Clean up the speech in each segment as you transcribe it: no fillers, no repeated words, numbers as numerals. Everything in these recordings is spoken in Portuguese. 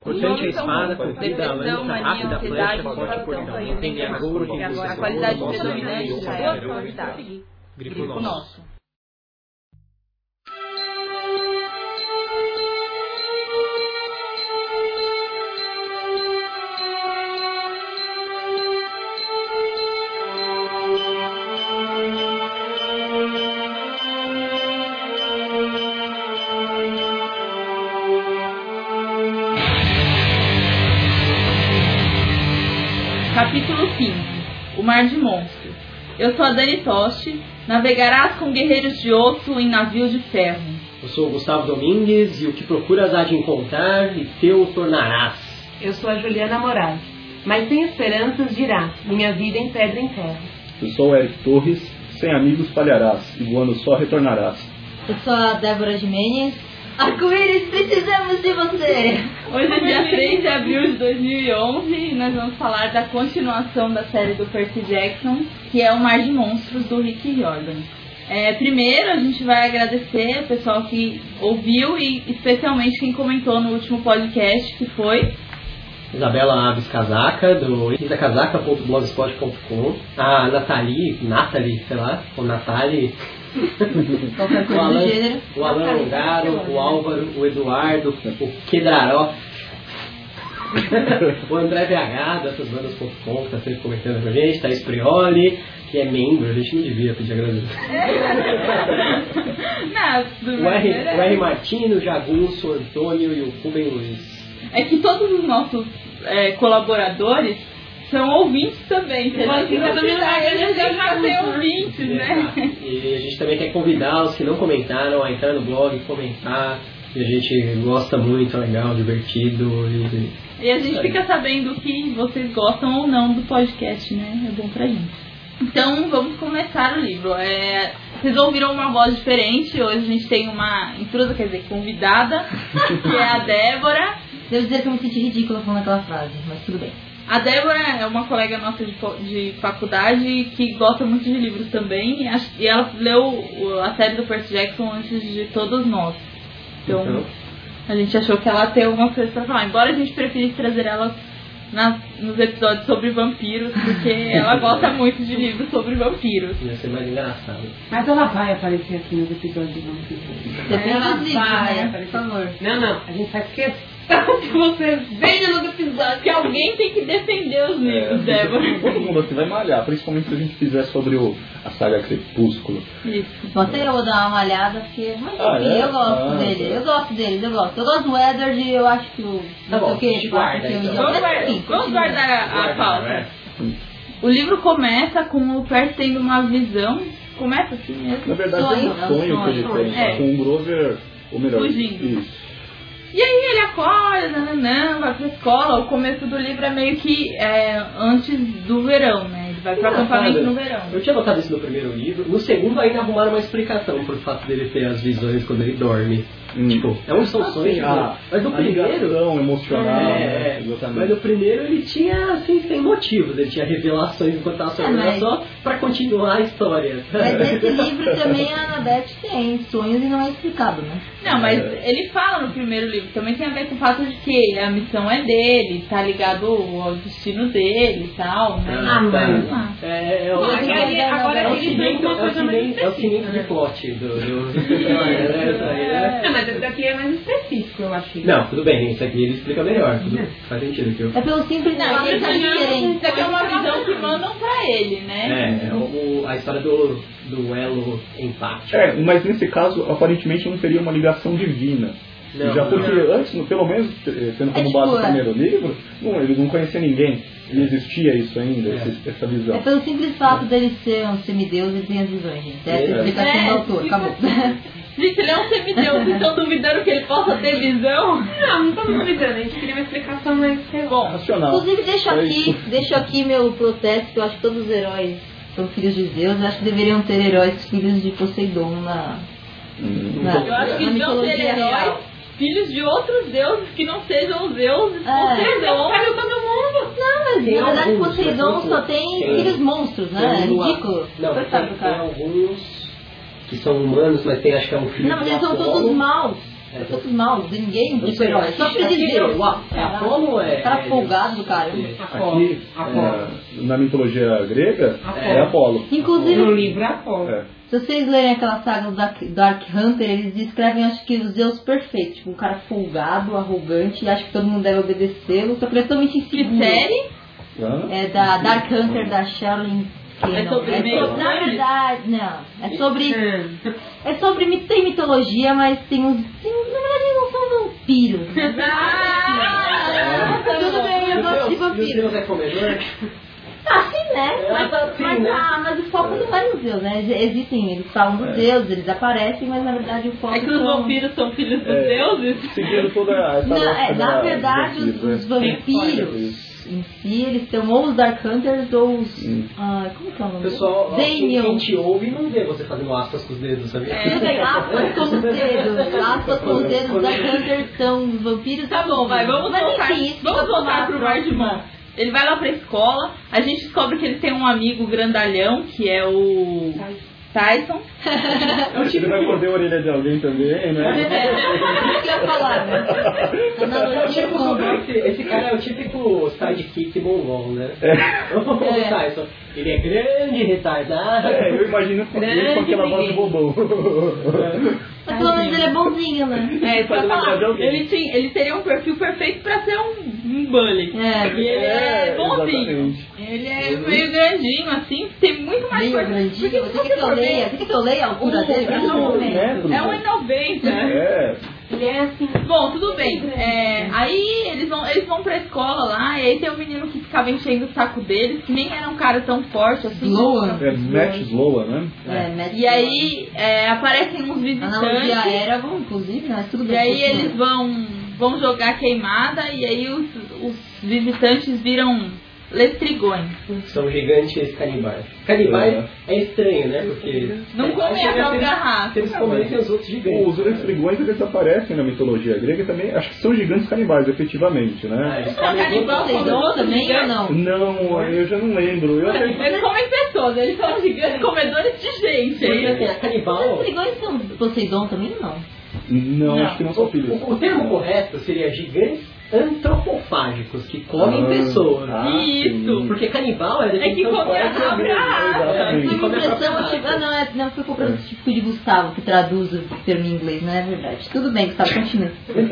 Cortante a espada, comprida, lança, rápida, a flecha, forte portão. Entender a cor, a qualidade predominante já é a qualidade. Grifo nosso. Capítulo 15. O Mar de Monstros. Eu sou a Dani Toshi. Navegarás com guerreiros de osso em navio de ferro. Eu sou o Gustavo Domingues e o que procuras há de encontrar e teu tornarás. Eu sou a Juliana Moraes. Mas sem esperanças dirá, minha vida em pedra em terra. Eu sou o Eric Torres. Sem amigos falharás, e voando só retornarás. Eu sou a Débora Jimenez. Arco-íris, precisamos de você! Hoje é dia 3 de abril de 2011 e nós vamos falar da continuação da série do Percy Jackson, que é O Mar de Monstros, do Rick Riordan. Primeiro, a gente vai agradecer o pessoal que ouviu e especialmente quem comentou no último podcast, que foi Isabela Aves Casaca, do isacasaca.blogspot.com. A Nathalie, sei lá, ou Nathalie... Qualquer coisa do gênero. O Alan Longaro, o Álvaro, o Eduardo, o Quedraró, o André VH, dessas bandas.com, que está sempre comentando com a gente, Thaís Prioli, que é membro, a gente não devia pedir agradecimento. O R. Martino, o Jagunço, o Antônio e o Rubem Luiz. É que todos os nossos colaboradores são ouvintes também. Se a gente não convidar eles, já tem ouvintes, né? E a gente também quer convidá-los que não comentaram a entrar no blog, comentar. E a gente gosta muito, é legal, divertido. E a gente fica sabendo que vocês gostam ou não do podcast, né? É bom pra gente. Então, vamos começar o livro. Vocês ouviram uma voz diferente. Hoje a gente tem uma intrusa, quer dizer, convidada, que é a Débora. Devo dizer que eu me senti ridícula falando aquela frase, mas tudo bem. A Débora é uma colega nossa de faculdade que gosta muito de livros também. E ela leu a série do Percy Jackson antes de todos nós. Então, a gente achou que ela tem alguma coisa pra falar. Embora a gente preferisse trazer ela nos episódios sobre vampiros, porque ela gosta muito de livros sobre vampiros. Ia ser mais engraçado. Mas ela vai aparecer aqui nos episódios de vampiros. Depende dos livros, né? Por favor. Não. A gente faz questão que você veja nos episódios. Que alguém tem que defender os livros, Débora. Todo mundo aqui vai malhar, principalmente se a gente fizer sobre a saga Crepúsculo. Isso. Você eu vou dar uma malhada, porque mas, enfim, eu gosto dele. Eu gosto deles, eu gosto. Eu gosto do Edward, eu acho que o... Tá bom, guarda, vamos guardar a pauta. O livro começa com o Percy tendo uma visão. Começa assim mesmo. Na verdade é um sonho que ele tem, com o Grover, ou melhor, fugindo. Isso. E aí ele acorda, vai pra escola. O começo do livro é meio que antes do verão, né? Ele vai pro acampamento no verão. Eu tinha notado isso no primeiro livro. No segundo ainda arrumaram uma explicação pro fato dele ter as visões quando ele dorme. Tipo, é um sonho. Mas no primeiro... emocional, né? Mas no primeiro ele tinha, assim, sem motivos. Ele tinha revelações enquanto tava sonhando, só pra continuar a história. Mas nesse livro também a Annabeth tem sonhos e não é explicado, né? Não, mas ele fala no primeiro livro, também tem a ver com o fato de que a missão é dele, tá ligado ao destino dele e tal, né? Agora ele vem uma coisa mais específica. É o seguinte de plot do... Mas esse daqui é mais específico, eu achei. Não, tudo bem, isso aqui ele explica melhor. Faz sentido. É pelo simples fato de ser diferente. Isso aqui é uma visão que mandam pra ele, né? A história do elo empático. Mas nesse caso, aparentemente não seria uma ligação divina. Porque antes, pelo menos, tendo como base o primeiro livro, ele não conhecia ninguém. E existia isso ainda, essa visão. É pelo simples fato dele ser um semideus e ter as visões, gente. Essa é a explicação do autor, acabou. Gente, ele é um semideus, vocês estão duvidando que ele possa ter visão? Não estamos duvidando, a gente queria uma explicação mais racional. Inclusive, deixo aqui meu protesto, que eu acho que todos os heróis são filhos de Zeus. Eu acho que deveriam ter heróis filhos de Poseidon eu acho que deviam ter heróis filhos de outros deuses que não sejam os deuses. Poseidon caiu todo mundo. Não, mas na verdade Poseidon só tem filhos monstros, né? É ridículo. Não, tem alguns que são humanos, mas tem, acho que é um filho. Não, mas eles são todos maus. Todos maus, ninguém Isso aí, super-herói. Só pra dizer. O Apolo é... Cara folgado do cara. Aqui, na mitologia grega, é Apolo. Inclusive, No livro é Apolo. se vocês lerem aquela saga do Dark Hunter, eles descrevem, acho que, os Zeus perfeitos. Tipo, um cara folgado, arrogante, e acho que todo mundo deve obedecê-lo. Só que ele é totalmente inseguro. Que série? É da Dark Hunter, da Shaolin. É sobre meio. Na verdade, não. É sobre. Tem mitologia, mas tem uns. Na verdade, não são vampiros. Tudo bem, eu gosto de E o vampiros. Deus é comedor? Assim, né? Mas o foco não é nos deuses, né? Existem, eles falam dos deuses, eles aparecem, mas na verdade o foco É que os vampiros são filhos dos deuses? Seguindo toda essa lógica na verdade, os vampiros em si, eles são ou os Dark Hunters ou os... como que é o nome? Pessoal, Daniel. quem te ouve não vê você fazendo aspas com os dedos, sabia? Aspas com os dedos. Aspas com os dedos. Os Dark Hunters são os vampiros. Tá bom, vai, vamos voltar pro Bardman. Ele vai lá pra escola, a gente descobre que ele tem um amigo grandalhão, que é o Tyson. Ele vai morder a orelha de alguém também, né? Isso que eu ia falar, né? Esse cara é o típico sidekick mongol, né? O Tyson. Ele é grande, retardado. Eu imagino ele com aquela voz de bobão. Mas pelo menos ele é bonzinho, né? Pra falar, ele teria um perfil perfeito pra ser um bully. E ele é bonzinho. Exatamente. Ele é meio grandinho, assim, tem muito mais Meio grandinho. Você quer que eu leia a altura dele? É 1,90. Ele é assim. Bom, tudo bem. Aí eles vão pra escola lá, e aí tem um menino que ficava enchendo o saco deles, que nem era um cara tão forte assim. Sloan. É Matt Sloan, né? Matt E aí aparecem uns visitantes. Analogia era, inclusive, mas tudo bem. E aí eles vão jogar queimada, e aí os visitantes viram lestrigões. São gigantes canibais. Canibais é estranho, né? Porque não comem a própria raça. Eles comem os outros gigantes. Os lestrigões, eles aparecem na mitologia grega também. Acho que são gigantes canibais, efetivamente, né? Poseidon também ou não? Não, eu já não lembro. Eles comem pessoas, eles são gigantes comedores de gente. Porque assim, a canibal... Os lestrigões são Poseidon também ou não? Não, acho que não são filhos. O termo correto seria gigantes antropofágicos, que comem pessoas. Isso! Porque canibal é que come a própria raça. Foi uma impressão, tipo, não foi comprando tipo de Gustavo que traduz o termo em inglês, não é verdade. Tudo bem, Gustavo, continua.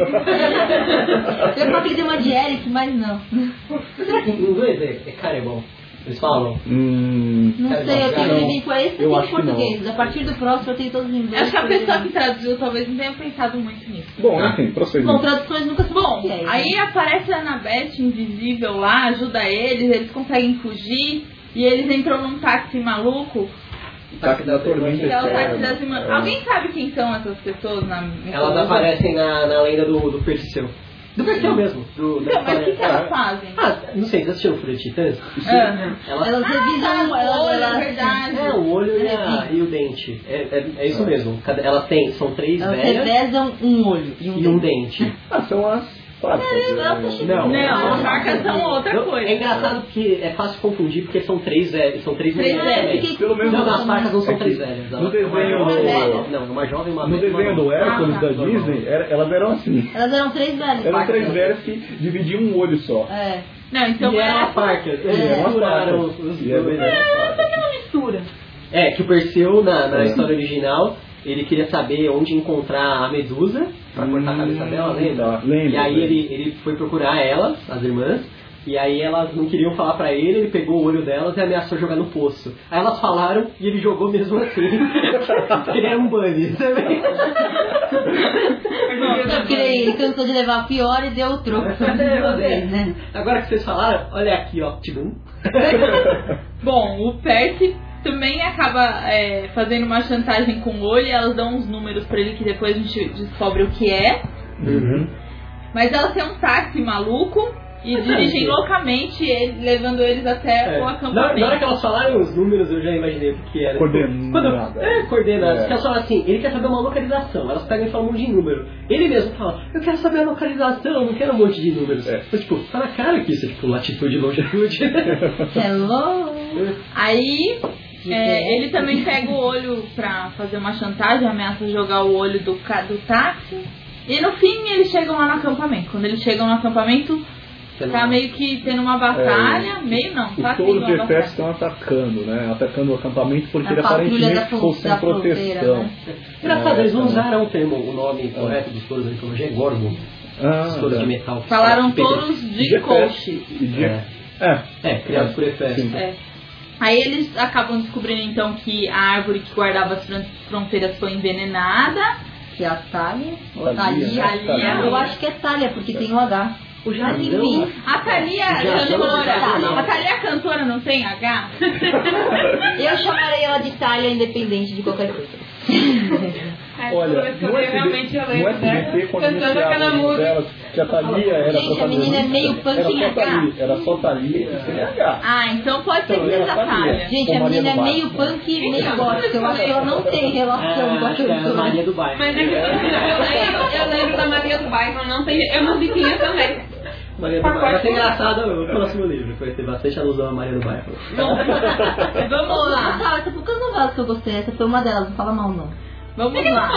Eu posso dizer uma de Eric, mas não. Em inglês é cannibal. Eles falam? Não sei, eu tenho que vir com esse eu em acho que português. não. A partir do próximo eu tenho todos em inglês. Acho que a pessoa que traduziu talvez não tenha pensado muito nisso. Bom, enfim, prosseguindo. Bom, traduções nunca são Bom, fiéis, aí né? aparece a Annabeth invisível lá, ajuda eles conseguem fugir, e eles entram num táxi maluco. Táxi da tormenta Que é o táxi eterna. das irmãs. Alguém sabe quem são essas pessoas na mitologia? Elas aparecem na lenda do Perseu. Do Perseu mesmo. Então, mas o que elas fazem? Não sei, vocês assistiram Fúria de Titãs? Elas revisam, é verdade. O olho e o dente. É isso mesmo. Elas são três elas velhas revezam um olho e um dente. São as farpas. Não, as marcas são outra coisa. É engraçado porque é fácil confundir porque são três velhas. São três mulheres também. Pelo menos Não, as marcas não são três velhas. No desenho uma jovem e uma no desenho do Hércules da Disney, elas eram assim. Elas eram três velhas. Eram três velhas que dividiam um olho só. Não, então E eram as parcas. Eles misturaram os dois. uma mistura. É, que o Perseu, na história original, ele queria saber onde encontrar a Medusa pra cortar a cabeça dela, lembra? Lembro. E aí ele foi procurar elas, as irmãs, e aí elas não queriam falar pra ele pegou o olho delas e ameaçou jogar no poço. Aí elas falaram e ele jogou mesmo assim. Ele era um bunny também. Porque ele cansou de levar pior e deu o troco. Né? Agora que vocês falaram, olha aqui, ó. Bom, o Percy também acaba fazendo uma chantagem com o olho, e elas dão uns números pra ele que depois a gente descobre o que é. Mas elas têm um táxi maluco e dirigem loucamente, levando eles até o acampamento. Na hora que elas falaram os números, eu já imaginei o que era. Coordenadas. Porque elas falam assim, ele quer saber uma localização. Elas pegam e falam um monte de número. Ele mesmo fala, eu quero saber a localização, não quero um monte de números. Então, tipo, tá na cara que isso é tipo latitude e longitude. Hello! Aí ele também pega o olho pra fazer uma chantagem, ameaça jogar o olho do táxi. E no fim eles chegam lá no acampamento. Quando eles chegam no acampamento, tá meio que tendo uma batalha, meio não, tá tendo uma batalha. Os touros de Efésios estão atacando, né? Atacando o acampamento porque ele aparentemente ficou sem proteção. Né? Engraçado, eles não usaram o nome correto dos touros da mitologia, é Gorgon. Os touros de metal. Falaram touros de coche. Criados por Efésios. Aí eles acabam descobrindo então que a árvore que guardava as fronteiras foi envenenada. Que é a Thalia. Eu acho que é Thalia, porque tem o H. Mas enfim, a Thalia cantora. A Thalia cantora não tem H? Eu chamarei ela de Thalia independente de qualquer coisa. Olha, no SBT, quando anunciavam dela, que a Thalia era protagonista. A menina é meio punk em H. Era só Thalia sem H. Ah, então pode ser que seja a Thalia. Gente, a menina é meio punk e meio gótica. Eu acho que ela não tem relação com a cantora. Maria do Bairro. Mas eu lembro da Maria do Bairro, eu não vi quem é também. Maria do Bairro. Vai ser engraçado o próximo livro, vai ter bastante alusão a Maria do Bairro. Vamos lá. Ah, essa poucas novelas que eu gostei, essa foi uma delas, não fala mal não. Vamos lá.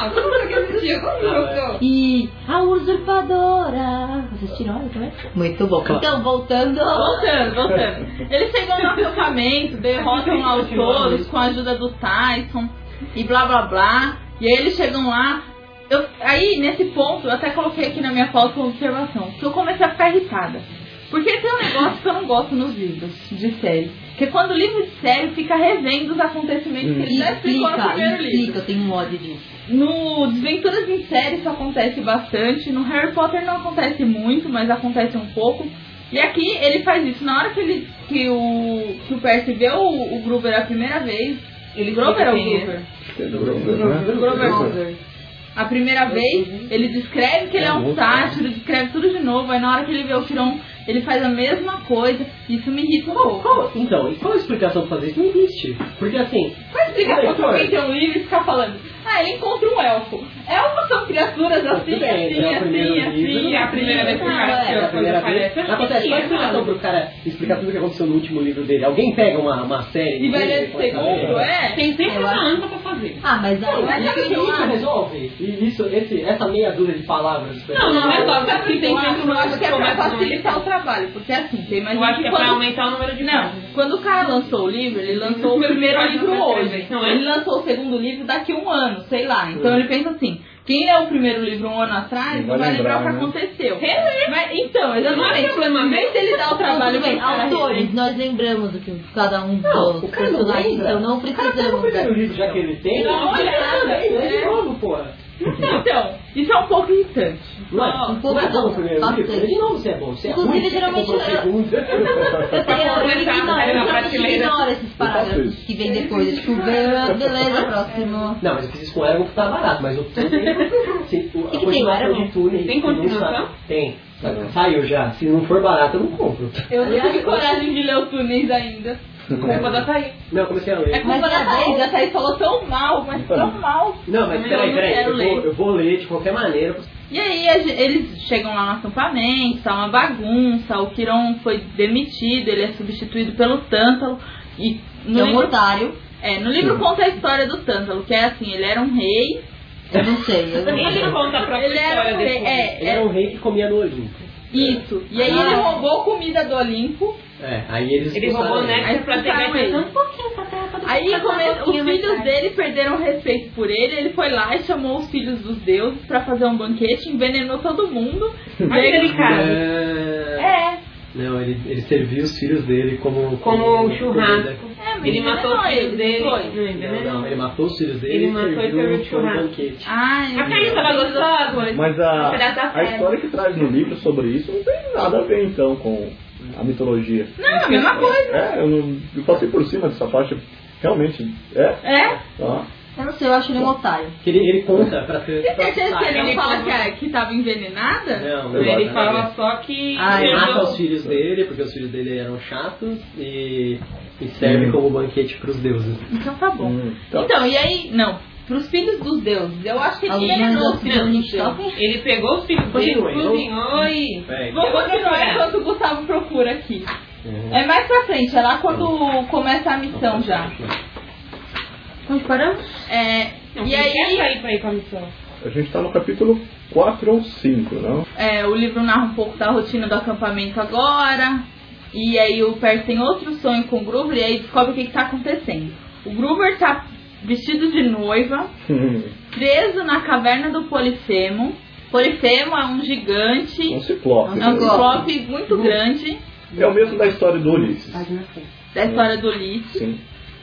E a usurpadora. Vocês assistiram ela também? Muito bom. Então, voltando. Eles chegam no acampamento, derrotam lá os touros com a ajuda do Tyson e blá blá blá. E aí eles chegam lá. Aí, nesse ponto, eu até coloquei aqui na minha pauta uma observação, que eu comecei a ficar irritada. Porque tem um negócio que eu não gosto nos livros de série. Porque quando o livro de série fica revendo os acontecimentos que ele já explicou no primeiro livro. Eu tenho um ódio disso. No Desventuras em Série isso acontece bastante. No Harry Potter não acontece muito, mas acontece um pouco. E aqui ele faz isso. Na hora que o Percy vê o Gruber a primeira vez... Grover ou Gruber? Gruber. A primeira vez, ele descreve que ele é um sátiro, descreve tudo de novo. Aí na hora que ele vê o Quirón, ele faz a mesma coisa. Isso me irrita um pouco. Então, e qual a explicação pra fazer isso? Não existe. Porque assim... Qual a explicação pra alguém ter um livro e ficar falando? Ele encontra um elfo. Elfos são criaturas assim, assim. A primeira vez que o cara... A primeira vez... Acontece, qual a explicação pro cara explicar tudo o que aconteceu no último livro dele? Alguém pega uma série... E vai ler o segundo, Tem sempre uma ânsia pra fazer. Mas aí... Isso resolve? E essa meia dúzia de palavras... Não resolve. Eu acho que é pra facilitar o trabalho. Porque assim, tem mais... Eu acho que é pra aumentar o número de... Não, quando o cara lançou o livro, ele lançou o primeiro livro hoje. Ele lançou o segundo livro daqui a um ano, sei lá. Então ele pensa assim, quem leu o primeiro livro um ano atrás não vai lembrar o que aconteceu. Mas, então, exatamente. Em vez dele dar o trabalho bem, autores, nós lembramos do que cada um dos personagens, então não precisamos. O primeiro livro já que ele tem, não olha de novo, porra. Então, isso é um pouco irritante. Um pouco não, de novo você é bom. Você é ruim, inclusive, geralmente eu ignoro esses parágrafos que vem depois. Tipo, beleza, próximo. Não, mas eu fiz isso com o Eragon que tá barato, mas o Tuning... O que tem o Eragon? Tem continuação? Tem. Saiu já. Se não for barato, eu não compro. Eu não tive coragem de ler o Tunis ainda. Culpa da Thaís. Não, eu comecei a ler. É culpa da Thaís. A Thaís falou tão mal, mas tão mal. Não, mas peraí. Eu vou ler de qualquer maneira. E aí eles chegam lá no acampamento, tá uma bagunça. O Quirón foi demitido, ele é substituído pelo Tântalo. E no livro, otário. No livro conta a história do Tântalo, que é assim, ele era um rei. Eu não sei. Ele conta a própria história dele. Ele era um rei que comia no Olimpo. Isso. E aí ele roubou comida do Olimpo. Aí ele roubou néctar pra ter um pouquinho pra terra. Aí os filhos dele perderam respeito por ele. Ele foi lá e chamou os filhos dos deuses pra fazer um banquete, envenenou todo mundo. Não, ele serviu os filhos dele como churrasco. Ele matou os filhos dele. Não, ele matou os filhos dele e serviu de banquete. A Thaís tava gostosa. Mas a história que traz no livro sobre isso não tem nada a ver então com a mitologia. Não, a mesma coisa. Eu passei por cima dessa parte. Realmente, Eu não sei, eu acho ele um otário. Ele conta pra ter... Tem certeza que ele não fala que tava envenenada? Não, ele fala só que... Ele mata os filhos dele, porque os filhos dele eram chatos e serve como banquete pros deuses. Então tá bom. Então, e aí... Não. Pros filhos dos deuses. Eu acho que ele envenenou os filhos dos deuses. Ele pegou os filhos dele, cozinhou e... Vou continuar enquanto o Gustavo procura aqui. É mais pra frente, é lá quando começa a missão já. Onde paramos? E aí... Quer sair pra ir pra missão? A gente está no capítulo 4 ou 5, não? O livro narra um pouco da rotina do acampamento agora. E aí o Percy tem outro sonho com o Groover e aí descobre o que está acontecendo. O Groover está vestido de noiva, preso na caverna do Polifemo. Polifemo é um gigante. Um ciclope. É um ciclope muito grande. É o mesmo da história do Ulisses. Da história do Ulisses. Sim.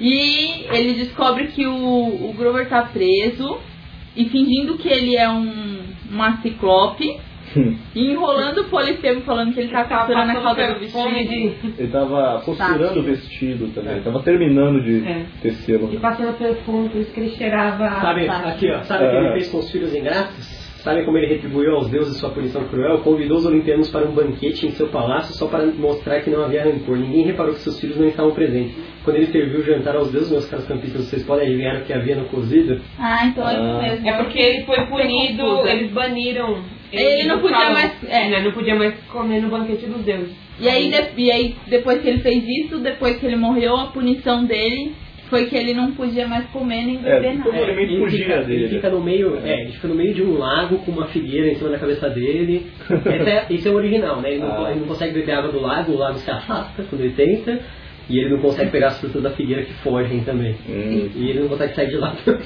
E ele descobre que o Groover está preso e fingindo que ele é uma ciclope. E enrolando o Polifemo, falando que ele tá costurando a cauda do vestido. Ele tava costurando o vestido também, tava terminando de tecê-lo. E passando perfume, por isso que ele cheirava... Sabe, aqui ó, sabe o que ele fez com os filhos ingratos? Sabe como ele retribuiu aos deuses sua punição cruel? Convidou os olimpianos para um banquete em seu palácio só para mostrar que não havia rancor. Ninguém reparou que seus filhos não estavam presentes. Quando ele serviu o jantar aos deuses, meus caros campistas, vocês podem adivinhar o que havia no cozido? Então é isso mesmo. É porque ele foi punido, eles baniram... Ele não podia mais... não podia mais comer no banquete dos deuses. E aí, depois que ele fez isso, depois que ele morreu, a punição dele foi que ele não podia mais comer nem beber nada. Ele fica no meio, ele fica no meio de um lago com uma figueira em cima da cabeça dele. Esse é o original, né? Ele não consegue beber água do lago, o lago se afasta quando ele tenta. E ele não consegue pegar as frutas da figueira que fogem também. E ele não consegue sair de lá também.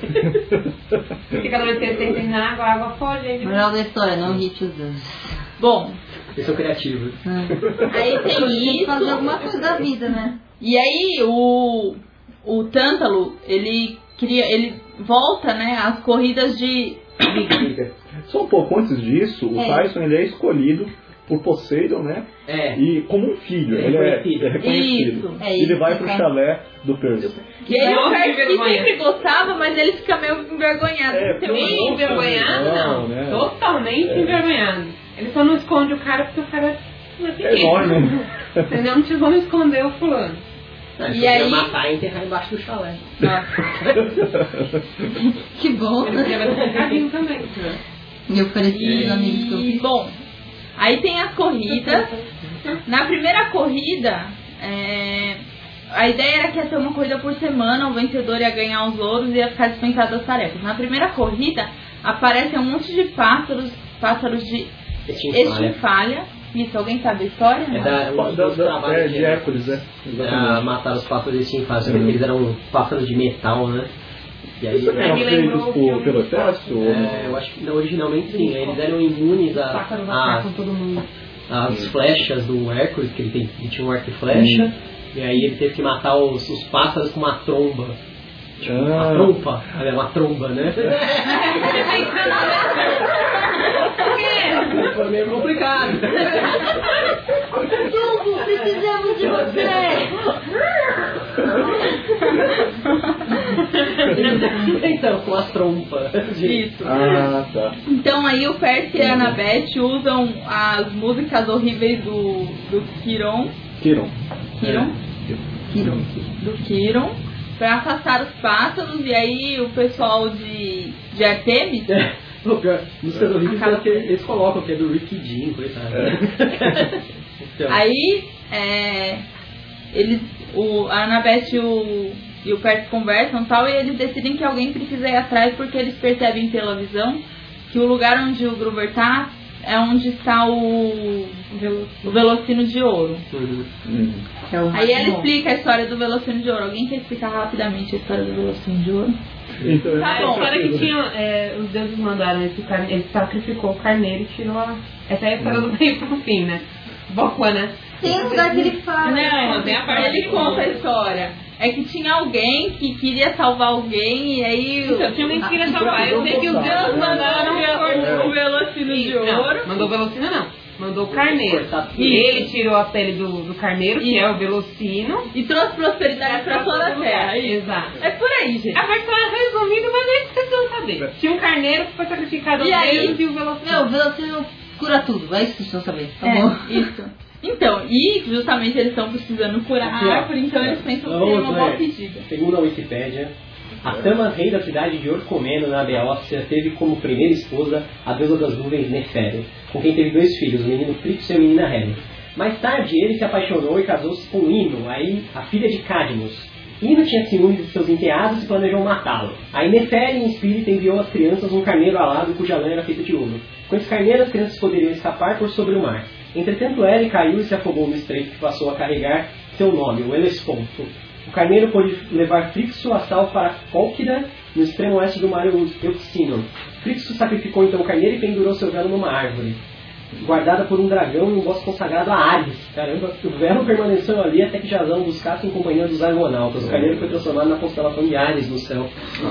Porque cada vez que ele tenta ir na água, a água foge. Moral da história, não irrite os deuses. Bom, eles são criativos. Aí tem isso. Fazer alguma coisa da vida, né? E aí o Tântalo, ele volta, né, às corridas de... Só um pouco antes disso, o Tyson ele é escolhido por Poseidon, né? E como um filho, ele é reconhecido. Ele vai pro chalé do Percy. E aí o Percy sempre gostava, mas ele fica meio envergonhado. Envergonhado não, né? Totalmente envergonhado. Ele só não esconde o cara porque o cara é enorme. Entendeu? Não te vão esconder o fulano. E aí matar e enterrar embaixo do chalé. Que bom. Ele podia ter um carrinho também. E ofereci os amigos que eu fiz. Bom, aí tem as corridas. Na primeira corrida, a ideia era que ia ter uma corrida por semana, o vencedor ia ganhar os louros e ia ficar dispensado das tarefas. Na primeira corrida, aparecem um monte de pássaros de Estinfalha. Isso, alguém sabe a história? De Hércules, matar os pássaros de Estinfalha, eles eram pássaros de metal, né? E aí, eram feitos pelo exército? Eu acho que originalmente sim, eles eram imunes às flechas do Hércules, que ele tinha um arco e flecha, e aí ele teve que matar os pássaros com uma tromba. Uma tromba, né? Foi meio complicado. Dumbo, precisamos de você! Então, com as trompas. Isso. Tá. Então aí o Percy e a Annabeth usam as músicas horríveis do Quiron. Do Quiron. Pra afastar os pássaros, e aí o pessoal de Artemis... Músicas horríveis que eles colocam, que é do Ricky Dean, coitado. Então. Aí, a Annabeth e o Percy conversam e tal, e eles decidem que alguém precisa ir atrás, porque eles percebem pela visão que o lugar onde o Groover tá é onde está o Velocino de Ouro. Aí ela explica a história do Velocino de Ouro. Alguém quer explicar rapidamente a história do Velocino de Ouro? Então, tá bom. A história que tinha, os deuses mandaram ele sacrificou o carneiro e tirou essa é a história do meio pro fim, né? Boa, né? Tem um lugar que ele fala. Não, tem a parte ele conta a história. É que tinha alguém que queria salvar alguém e aí... Então, tinha alguém que queria salvar. Eu sei que os deuses mandaram o Velocino de Ouro. Não, mandou o Velocino não. Mandou o carneiro. E ele tirou a pele do carneiro, que é o Velocino. E trouxe prosperidade pra toda a terra. Exato. É por aí, gente. A história resumida, mas é que vocês vão saber. Tinha um carneiro que foi sacrificado aos deuses e o Velocino. Não, o Velocino cura tudo. Vai isso que vocês vão saber. Tá bom. Isso. Então, e justamente eles estão precisando curar a árvore, então eles pensam que é uma boa pedida. Segundo a Wikipédia, a Tama, rei da cidade de Orcomeno, na Beócia, teve como primeira esposa a deusa das nuvens Nefere, com quem teve 2 filhos, o menino Frixo e a menina Helen. Mais tarde, ele se apaixonou e casou-se com Ino, a filha de Cadmus. Ino tinha ciúmes de seus enteados e planejou matá-lo. Aí Neferi, em espírito, enviou às crianças um carneiro alado cuja lã era feita de ouro. Com esse carneiro, as crianças poderiam escapar por sobre o mar. Entretanto, Eri caiu e se afogou no estreito que passou a carregar seu nome, o Helesponto. O carneiro pôde levar Frixo a salvo para Cólquida, no extremo oeste do mar Euxino. Frixo sacrificou então o carneiro e pendurou seu velo numa árvore, guardada por um dragão em um bosque consagrado a Ares. Caramba, o velo permaneceu ali até que Jasão buscasse em companhia dos argonautas. O carneiro foi transformado na constelação de Ares no céu.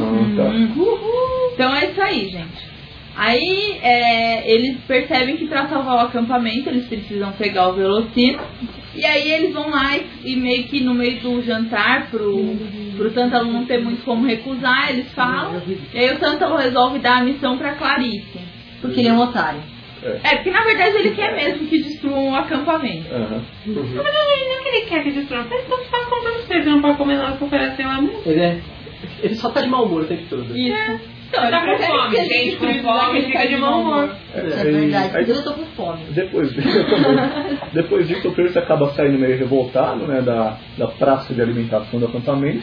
Então é isso aí, gente. Aí eles percebem que para salvar o acampamento eles precisam pegar o velocino. E aí eles vão lá e meio que no meio do jantar, pro Tântalo não ter muito como recusar, eles falam. E aí o Tântalo resolve dar a missão pra Clarice. Porque ele é um otário. Porque na verdade ele quer mesmo que destruam o acampamento. Mas não é que ele quer que destruam. Eles estão só comprando vocês, não pode comer nada que ofereceu lá mesmo. Ele só tá de mau humor o tempo todo. Isso. Então, tá com fome, gente, com fome, fica de mau humor. Isso é verdade, eu tô com fome. Depois disso, o Percy acaba saindo meio revoltado, né, da praça de alimentação do acampamento.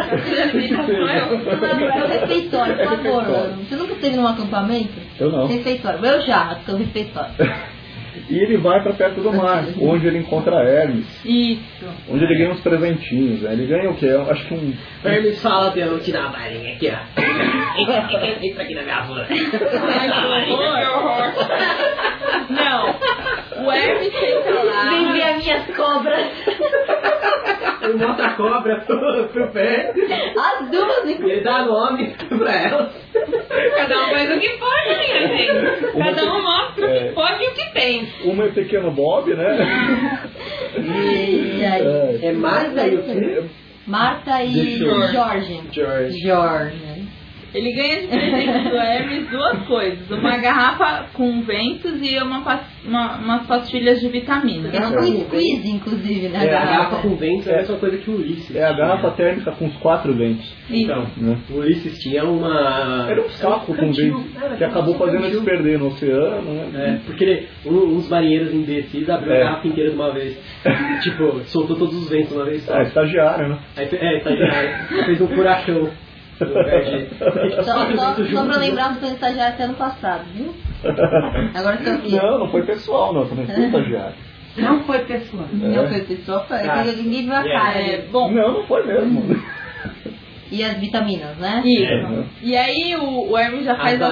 É o refeitório, por favor. Você nunca esteve num acampamento? Eu não. Refeitório. Eu já, porque é o refeitório. E ele vai pra perto do mar, onde ele encontra Hermes. Isso. Onde ele ganha uns presentinhos, né? Ele ganha o quê? Eu acho que um... Hermes fala, eu vou te dar uma balinha aqui, ó. Entra aqui na minha rua. Ai, que horror. Não. O Hermes entra lá. Vem ver as minhas cobras. Ele mostra a cobra pro pé. As duas, E ele dá nome pra elas. Cada um faz o que pode, minha gente. Cada um mostra o que pode e o que tem. Uma é pequeno Bob, né? É Marta e o quê? Marta e Jorge. Ele ganha de presente do Hermes duas coisas. Uma garrafa com ventos e umas pastilhas de vitamina. É um squeeze, inclusive, né? A garrafa com ventos é a mesma coisa que o Ulisses. É a garrafa térmica com os 4 ventos. Então, o Ulisses tinha uma... Era um saco com vento que acabou fazendo eles perder no oceano, né? Porque uns marinheiros imbecis abriu a garrafa inteira de uma vez. Tipo, soltou todos os ventos de uma vez só. Estagiário, né? Estagiário. Fez um furacão. Só pra lembrar do seu estagiário até ano passado, viu? Agora estou aqui. Não foi pessoal, não. Também foi estagiário. Não foi pessoal. Não foi pessoal, foi. Ninguém viu a cara. Bom. Não foi mesmo. E as vitaminas, né? Isso. E aí o Hermes já faz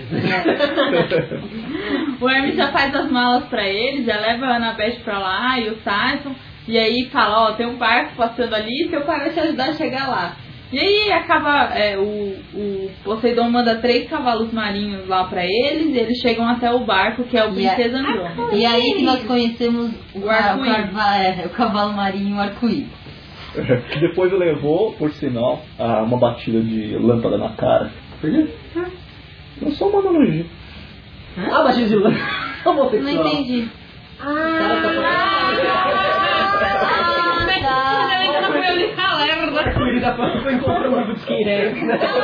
o Hermes já faz as malas pra ele, já leva a Annabeth pra lá e o Tyson. E aí fala, tem um barco passando ali, seu pai vai te ajudar a chegar lá. E aí acaba, o Poseidon manda 3 cavalos marinhos lá pra eles, e eles chegam até o barco, que é o Princesa Andrômeda. E aí que nós conhecemos o cavalo marinho, o arco-íris. Que depois levou, por sinal, a uma batida de lâmpada na cara. Por quê? Não só uma analogia. Batida de lâmpada. Não entendi. Foi encontrar um livro de skinhead.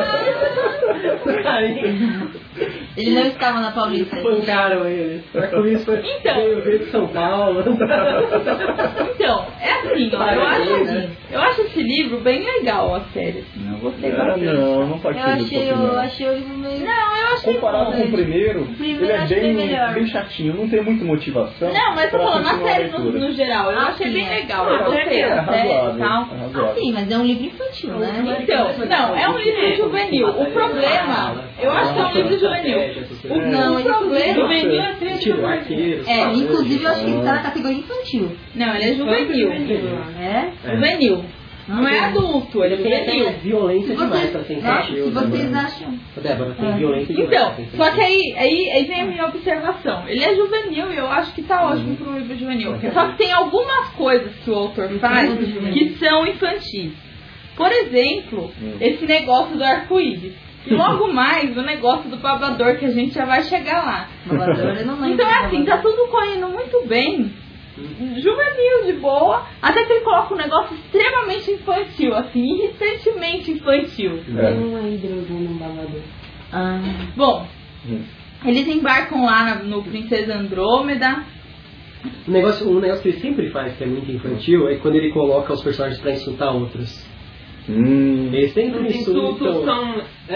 Ele não estava na Paulista. Espancaram ele. Arco-íris foi veio de São Paulo. Então, é assim, ó, eu acho esse livro bem legal, a série, assim, eu gostei bastante. Não partilho. Eu achei o livro meio... Não, eu achei comparado com o primeiro, ele é bem chatinho, não tem muita motivação. Não, mas tô falando na série no geral, eu achei bem legal, eu gostei da série e tal. Sim, mas é um livro infantil, né? Então, não, é um livro juvenil. O problema, eu acho que é um livro juvenil. O problema... Juvenil é triste. Inclusive eu acho que ele está na categoria infantil. Não, ele é juvenil. Juvenil. Não é adulto, ele é juvenil. É violência demais pra ser infantil. Se vocês acham. Débora, tem violência demais. Então, só que aí vem a minha observação. Ele é juvenil e eu acho que tá ótimo para um livro juvenil. Só que tem algumas coisas que o autor faz que são infantis. Por exemplo, esse negócio do arco-íris. E logo mais o negócio do babador, que a gente já vai chegar lá. Então é assim, tá tudo correndo muito bem. Juvenil, de boa, até que ele coloca um negócio extremamente infantil, assim, irritantemente infantil. Uma hidrogênio no babador. Bom, eles embarcam lá no Princesa Andrômeda. Um negócio que ele sempre faz, que é muito infantil, é quando ele coloca os personagens pra insultar outros. Eles sempre insultos são...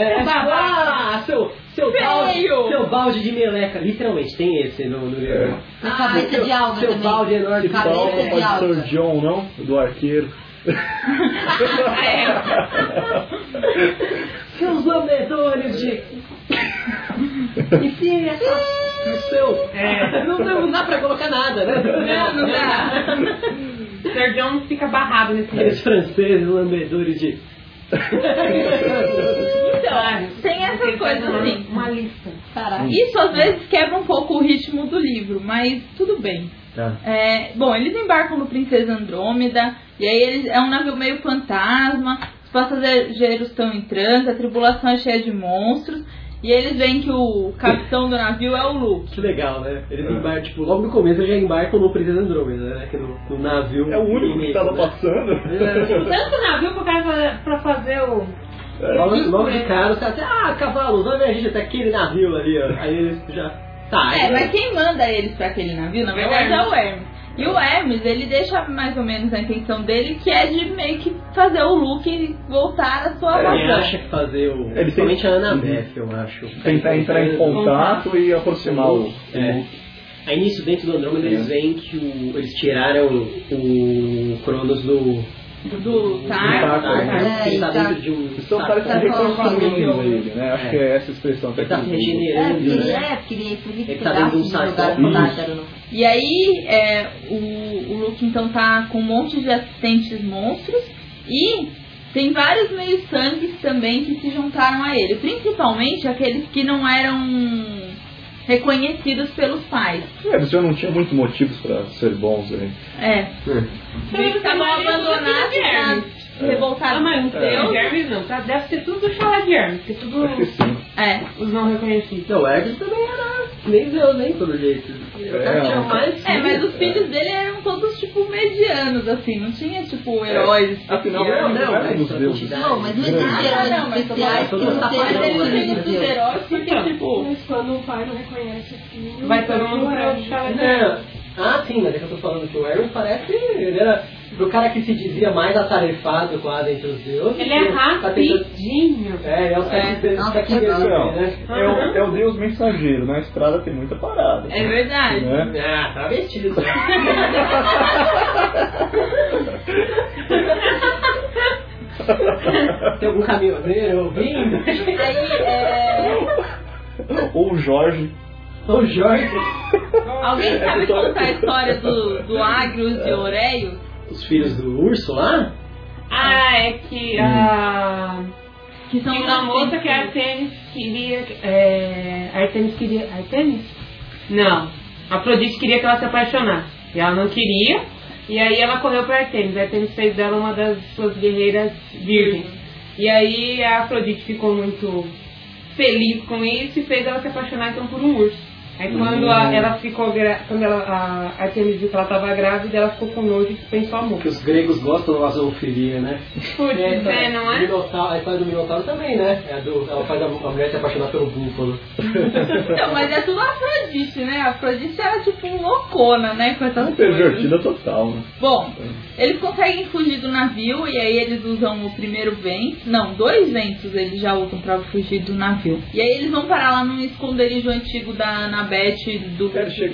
seu balde de meleca, literalmente, tem esse no livro. Cabeça de alga seu também. balde enorme. Cabeça de alga. Sir John, não? Do arqueiro. Seus lambedores de... Enfim, não dá pra colocar nada, né? Não dá. Sir John fica barrado nesse livro. Aqueles franceses lambedores de... Então, tem essas coisas assim. Uma lista. Caraca. Isso às vezes quebra um pouco o ritmo do livro, mas tudo bem. Bom, eles embarcam no Princesa Andrômeda, e aí é um navio meio fantasma, os passageiros estão em transe, a tripulação é cheia de monstros, e eles veem que o capitão do navio é o Luke. Que legal, né? Eles embarcam, tipo, logo no começo eles já embarcam no Princesa Andrômeda, né? Que no navio... É o único que estava passando. Tanto navio pra fazer o... Logo de cara, os caras dizem, cavalos, olha a gente até aquele navio ali, ó. Aí eles já... Mas quem manda eles pra aquele navio, na verdade, é o Hermes. E o Hermes, ele deixa mais ou menos a intenção dele, que é de meio que fazer o Luke voltar à sua razão. Ele acha que fazer o... Principalmente a Annabeth, eu acho. Tentar entrar em contato e aproximar o Luke. Aí nisso, dentro do Andrômeda, eles veem que eles tiraram o Cronos do Tartar. Ele tá dentro de um... Então parece que reconstruindo ele, né? Acho que é essa expressão. Ele tá se regenerando, Ele tá dentro de um sarcófago. E aí, o Luke então tá com um monte de assistentes monstros e tem vários meio-sangues também que se juntaram a ele. Principalmente aqueles que não eram reconhecidos pelos pais. Eles já não tinham muito motivos pra ser bons, né? Eles estavam abandonados, revoltados com Deus. Hermes não, tá? Deve ser tudo do Chala de Hermes, porque tudo os não reconhecidos. Não, o Hermes também era nem Deus, nem pelo jeito. Mas os filhos dele eram todos, tipo, medianos, assim, não tinha, tipo, heróis. Afinal, não dos deuses. Não, mas não existe heróis especiais que não sejam Os heróis, porque, tipo... Mas quando o pai não reconhece o filho, vai todo mundo pro Chala de Hermes. Sim, mas é que eu tô falando que o Hermes parece... Ele era o cara que se dizia mais atarefado quase entre os deuses. Ele é rapidinho. É o é o deus mensageiro. Na estrada tem muita parada. É verdade. Né? Travestido. Tem algum caminhoneiro ouvindo? Ou o Jorge. Alguém sabe contar a história do Agrius e Oreios? Os filhos do urso lá? É que que são uma moça que a Artemis queria... Artemis? Não. A Afrodite queria que ela se apaixonasse. E ela não queria. E aí ela correu pra Artemis. A Artemis fez dela uma das suas guerreiras virgens. E aí a Afrodite ficou muito feliz com isso e fez ela se apaixonar então por um urso. Aí quando ela ficou a Artemis viu que ela estava grávida, ela ficou com nojo e pensou amor. Que os gregos gostam da zoofilia, né? Putz, não é? A história do Minotauro também, né? Ela faz a mulher se apaixonar pelo búfalo. Não, mas é tudo Afrodite, né? A Afrodite era tipo loucona, né? Com essas pervertida total, né? Bom, eles conseguem fugir do navio e aí eles usam o primeiro vento. Não, 2 ventos eles já usam pra fugir do navio. E aí eles vão parar lá num esconderijo antigo da Annabeth do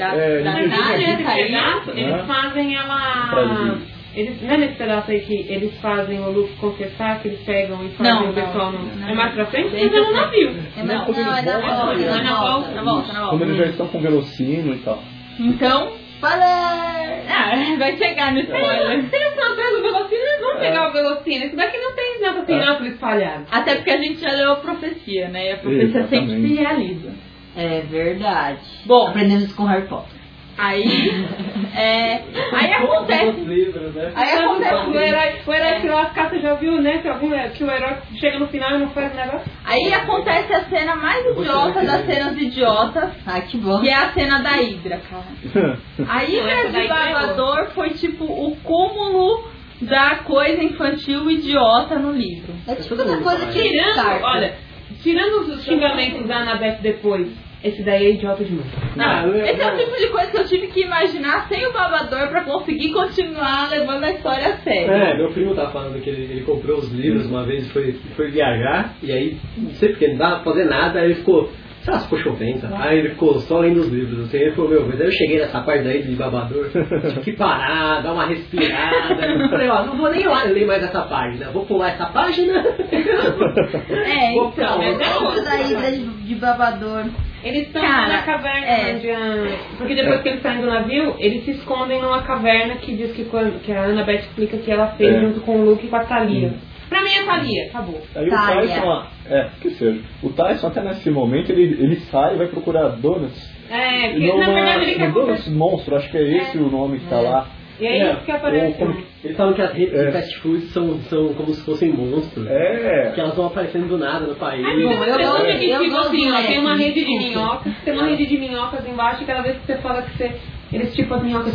eles fazem ela... não é nesse pedaço aí que eles fazem o Luke confessar, que eles pegam e fazem o pessoal no... É mais pra frente? Mas é no navio. É na volta. Quando eles já estão com velossino e tal. Então... vai chegar no spoiler. Se eles estão atrás do velocino, eles vão pegar o velocino. Isso daqui não tem nada Pinápolis espalhado. Até porque a gente já leu a profecia, né? E a profecia sempre se realiza. É verdade. Bom, aprendemos isso com Harry Potter. Aí acontece. Aí acontece. O herói que lascar, você já viu, né? Que o herói chega no final e não faz negócio. Aí acontece a cena mais idiota das cenas idiotas. Que bom. Que é a cena da Hydra, cara. A Hydra de Barbador foi tipo o cúmulo da coisa infantil idiota no livro. É tipo essa coisa que tirando os xingamentos da Annabeth depois. esse daí é idiota demais. Esse é o tipo de coisa que eu tive que imaginar sem o babador pra conseguir continuar levando a história a sério. Meu primo tá falando que ele comprou os livros uma vez e foi viajar, e aí, não sei porque, não dava pra fazer nada, aí ele ficou, sei lá, ficou chovendo, aí ele ficou só lendo os livros, assim, ele falou, mas aí eu cheguei nessa parte daí de babador, tive que parar, dar uma respirada, eu falei, não vou nem lá ler mais essa página, vou pular essa página. Então, Isso da Hidra de babador. Eles estão na caverna, porque depois que eles saem do navio, eles se escondem numa caverna que diz que a Annabeth explica que ela fez junto com o Luke e com a Thalia. Pra mim é Thalia, acabou. Aí o Tyson, que seja, o Tyson até nesse momento ele sai e vai procurar donuts. Porque na verdade ele quer donuts monstro, acho que é esse o nome que tá lá. E aí isso que aparece. Eles falam que as redes de fast food são como se fossem monstros. Que elas vão aparecendo do nada no país. Tem uma rede de minhocas, tem uma rede de minhocas embaixo e cada vez que você fala que eles tipo as minhocas.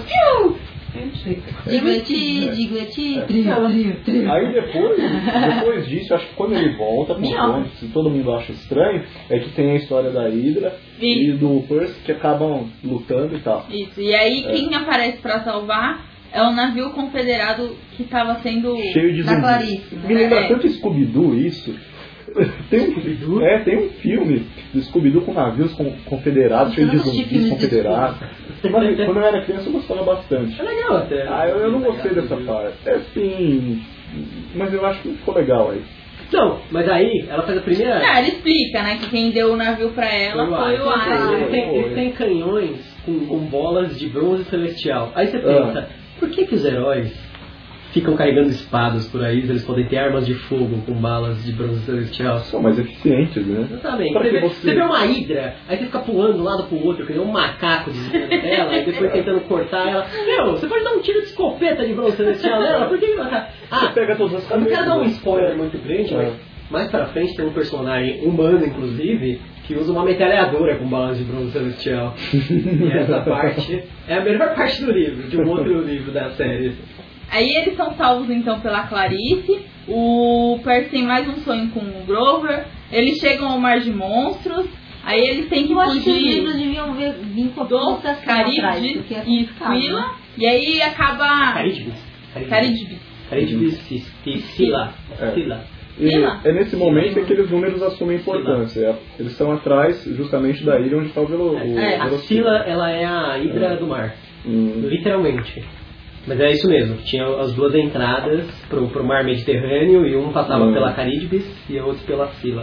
Diglett. Aí depois disso, acho que quando ele volta com os donos, se todo mundo acha estranho, é que tem a história da Hydra e do Percy que acabam lutando e tal. Isso, e aí quem aparece pra salvar é o navio confederado que estava sendo cheio de zumbis. Clarice. Me lembra tanto Scooby-Doo isso. Tem um filme do Scooby-Doo com navios confederados, cheio de zumbis confederados. Quando eu era criança eu gostava bastante. É legal até. Eu não gostei dessa parte. Sim, mas eu acho que ficou legal aí. Não, mas aí ela faz a primeira... ela explica, né, que quem deu o navio pra ela foi o Ares. Eles têm canhões com bolas de bronze celestial. Aí você pensa, por que os heróis ficam carregando espadas por aí, eles podem ter armas de fogo com balas de bronze celestial? São mais eficientes, né? Exatamente. Você vê uma hidra, aí você fica pulando de um lado pro outro, que nem um macaco de dela, e depois tentando cortar ela. Você pode dar um tiro de escopeta de bronze celestial nela? Por que você pega todas as cabeças? Não quero dar um spoiler muito grande, mas mais pra frente tem um personagem humano, inclusive, que usa uma metralhadora com balas de bronze celestial. E essa parte é a melhor parte do livro, de um outro livro da série. Aí eles são salvos então pela Clarice. O Percy tem mais um sonho com o Grover. Eles chegam ao Mar de Monstros. Aí eles têm que fugir. Acho que os livros deviam vir com a dos Caríbes e Squilla. E aí acaba... Caríbes e Scylla. É nesse momento que aqueles números assumem importância. Eles estão atrás justamente da ilha onde está o Velociraptor. A Scylla, ela é a hidra do mar. Literalmente. Mas é isso mesmo, tinha as duas entradas pro mar Mediterrâneo e um passava pela Caríbes e o outro pela Scylla.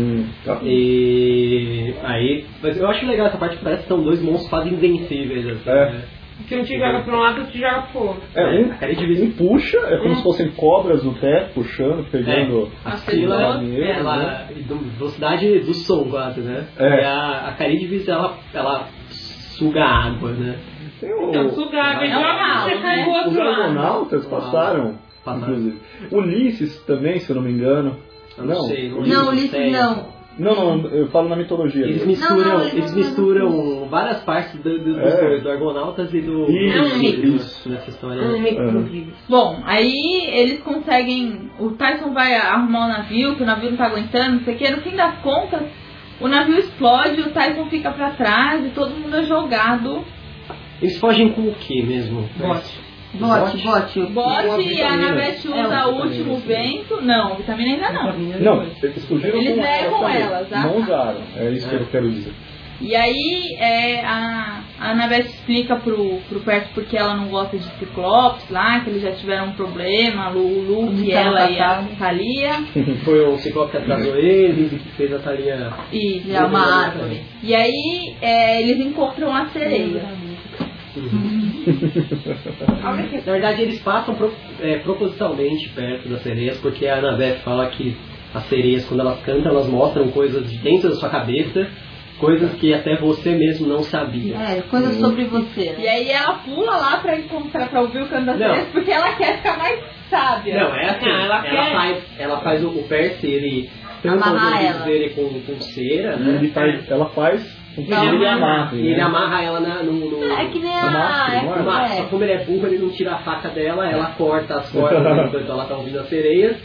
E aí, mas eu acho legal essa parte, parece que são dois monstros quase invencíveis. Assim, né? Que um te joga pra um lado e outro te joga pro outro. Um puxa, é como se fossem cobras no teto, puxando, pegando a Scylla, ela velocidade do som quase, né? E a Caríbes, ela suga água, né? Então, sugar, você cai pro outro Os lado. Argonautas passaram, inclusive. Ulisses também, se eu não me engano. Não sei. Não, Ulisses não. Não, eu falo na mitologia. Eles misturam várias partes do Argonautas e do Isso. nessa história. Bom, aí eles conseguem... O Tyson vai arrumar o navio, que o navio não tá aguentando, não sei o que. No fim das contas, o navio explode, o Tyson fica pra trás e todo mundo é jogado. Eles fogem com o que mesmo? Bote. E a Annabeth usa o último vento. Não, vitamina ainda não. Não, eles fugiram eles com levam elas, tá? Não usaram, é isso que eu quero dizer. E aí a Annabeth explica pro Percy porque ela não gosta de Ciclopes lá, que eles já tiveram um problema, o Luke, ela e a Thalia. Foi o Ciclope que atrasou eles e que fez a Thalia. E uma árvore. E aí eles encontram a sereia. Na verdade eles passam propositalmente perto das sereias, porque a Annabeth fala que as sereias, quando elas cantam, elas mostram coisas de dentro da sua cabeça, coisas que até você mesmo não sabia. Coisas sobre você. E aí ela pula lá pra ouvir o canto das sereias, porque ela quer ficar mais sábia. Não, é assim, ela faz o Percy, ele tampa os ouvidos dele com cera, né? Ela faz... Ele amarra ela no é que nem a mastro. Como ele é burro, ele não tira a faca dela, ela corta as cordas enquanto ela tá ouvindo as sereias,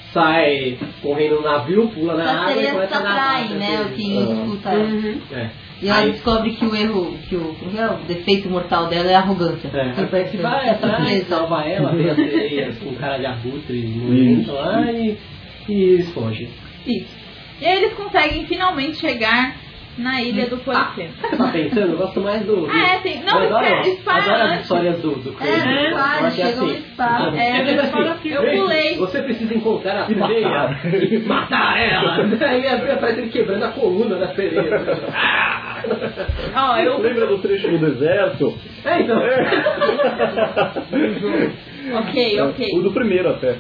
sai correndo no navio, pula na água e começa a nadar. Né, quem escuta. E ela descobre que o erro, o defeito mortal dela é a arrogância. A Percy vai atrás, salva ela, vê as sereias com cara de abutre morrendo lá e eles fogem. Isso. E aí eles conseguem finalmente chegar na ilha do Polifemo. Você tá pensando? Eu gosto mais do... Tem. Não, adoro as histórias do Craig. Chegou no spa. Eu pulei. Você precisa encontrar a sereia e matar ela. Aí aparece ele quebrando a coluna da sereia. Lembra do trecho do deserto? Então. Ok. O do primeiro até.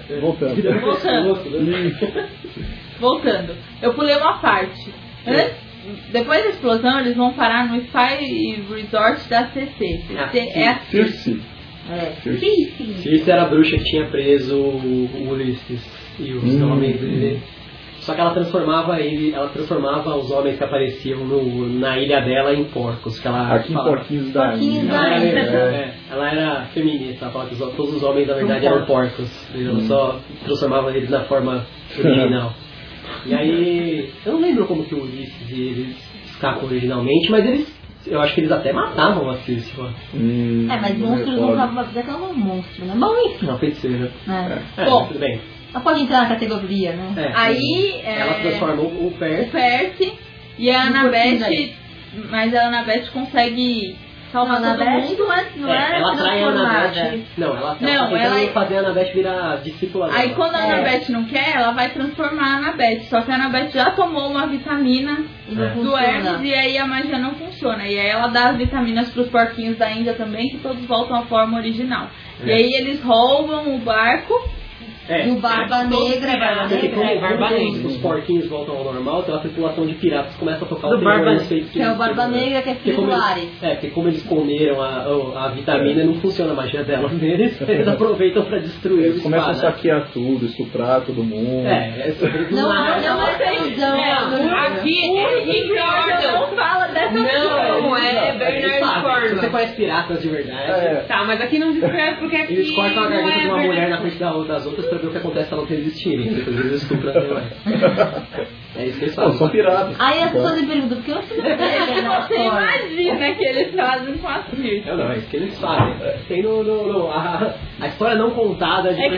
Voltando. Eu pulei uma parte. Depois da explosão, eles vão parar no Sky Resort da CC. Circe. Circe era a bruxa que tinha preso o Ulisses e os homens dele. Só que ela transformava os homens que apareciam na ilha dela em porcos. Aqui em porquinhos da ilha. Ela era feminista, ela falava que todos os homens na verdade eram porcos. Ela só transformava eles na forma original. E aí, eu não lembro como que o Ulisses e eles escapam originalmente, mas eu acho que eles até matavam a Circe. Mas monstros não estavam daquela monstro, né? Bom, enfim. Não, feiticeira. Bom, tudo bem. Ela pode entrar na categoria, né? Aí ela transformou o Percy e a Annabeth, mas a Annabeth consegue salvar todo mundo, mas não é ela trai a Annabeth. Ela fazer a Annabeth virar discípula dela. Aí quando a Annabeth não quer, ela vai transformar a Annabeth. Só que a Annabeth já tomou uma vitamina do Hermes e aí a magia não funciona. E aí ela dá as vitaminas pros porquinhos da Índia também, que todos voltam à forma original. E aí eles roubam o barco. E o Barba Negra. Os porquinhos voltam ao normal, então a tripulação de piratas começa a tocar o Barba Negra. Que é o Barba Negra, que é filho do Ares. Porque como eles comeram a vitamina, não funciona a magia dela neles, eles aproveitam pra destruir eles começam a saquear tudo, estuprar todo mundo. Não é ilusão. Aqui Henrique Jordan não fala dessa Não é Bernard Cornwell. Você conhece piratas de verdade. Tá, mas aqui não descreve porque aqui eles cortam a garganta de uma mulher na frente das outras pra ver o que acontece se elas resistirem. Depois eles estupram até mais. É isso que eles fazem. São piratas. Aí as pessoas me perguntam, por que você não pega na Você imagina que eles fazem com a Circe. Não, é isso que eles fazem. Tem a história não contada de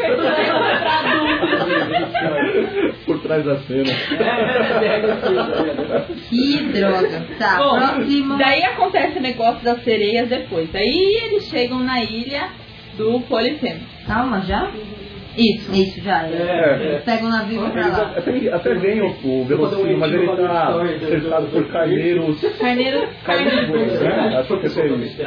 por trás da cena. Que droga. Tá, bom, próximo. Daí acontece o negócio das sereias depois. Aí eles chegam na ilha do Polifemo. Calma, já? Isso, já. Eles pegam o navio pra lá. Até vem o Velocino, mas ele tá cercado por carneiros. Carnívoros, né? Acho que esse é isso.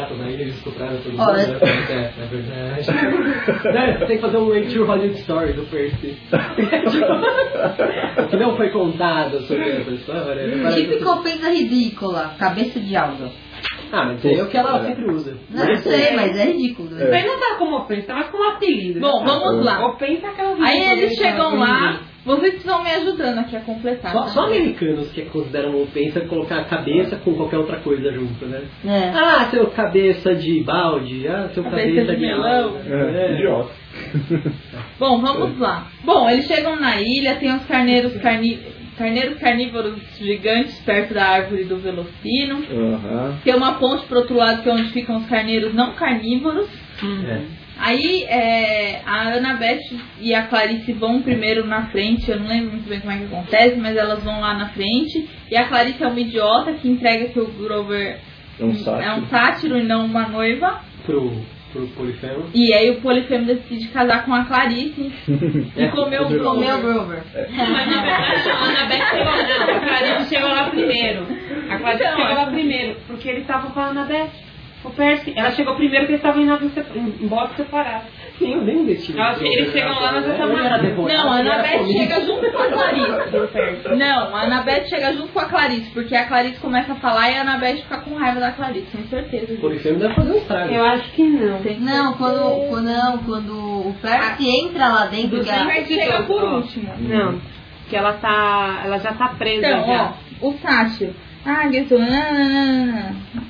É verdade. Tem que fazer um True Hollywood Story do Percy. O que não foi contado sobre essa história. Típica ofensa ridícula, cabeça de alga. Mas é o que ela sempre usa. Não sei, mas é ridículo. Mas não tá como ofensa, tá mais como apelido. Bom, vamos lá. Ofensa é aquela. Aí eles chegam lá, vocês estão me ajudando aqui a completar. Só americanos que consideram ofensa colocar a cabeça com qualquer outra coisa junto, né? Seu cabeça de balde, seu cabeça de melão. Idiota. Bom, vamos lá. Bom, eles chegam na ilha, tem os carneiros carnívoros gigantes perto da árvore do Velocino. Tem uma ponte pro outro lado que é onde ficam os carneiros não carnívoros. Aí a Annabeth e a Clarice vão primeiro na frente. Eu não lembro muito bem como é que acontece, mas elas vão lá na frente. E a Clarice é uma idiota que entrega que o Grover é um sátiro e não uma noiva pro Polifemo. E aí o Polifemo decide casar com a Clarice e comer o Grover. Mas na verdade a Annabeth chegou não, a Clarice chegou lá primeiro. A Clarice chegou lá primeiro, porque eles estavam com a Annabeth. O Percy, ela chegou primeiro porque eles estavam em bote separado. Sim, eu nem destino. Eles chegam lá, mas essa Não, a Annabeth chega junto com a Clarice. Não, a Annabeth chega junto com a Clarice, porque a Clarice começa a falar e a Annabeth fica com raiva da Clarice, tenho certeza disso. Por isso deve fazer um estrago. Eu acho que não. Não, quando o Percy entra lá dentro, o Percy chega por último. Não, que ela já tá presa então, já. O sátiro.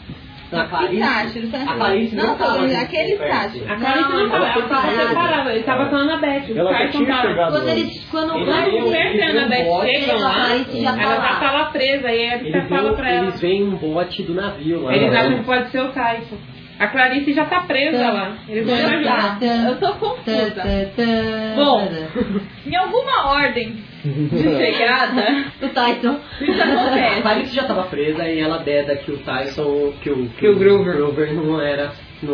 A Clarice. A Clarice não tava. Aquele Sachi. A Clarice não tava, ela tava separada, ele tava com a Annabeth. Ela já tinha chegado. Quando o Bert e a Annabeth chegam lá, ela já tava presa e ele fala pra ela. Eles veem um bote do navio lá. Eles acham que pode ser o Tyson. A Clarice já tá presa lá. Eles vão ajudar. Eu tô confusa. Bom, em alguma ordem de chegada, o Tyson. Isso acontece. A Clarice já tava presa e ela deda que o Tyson, que o Grover não era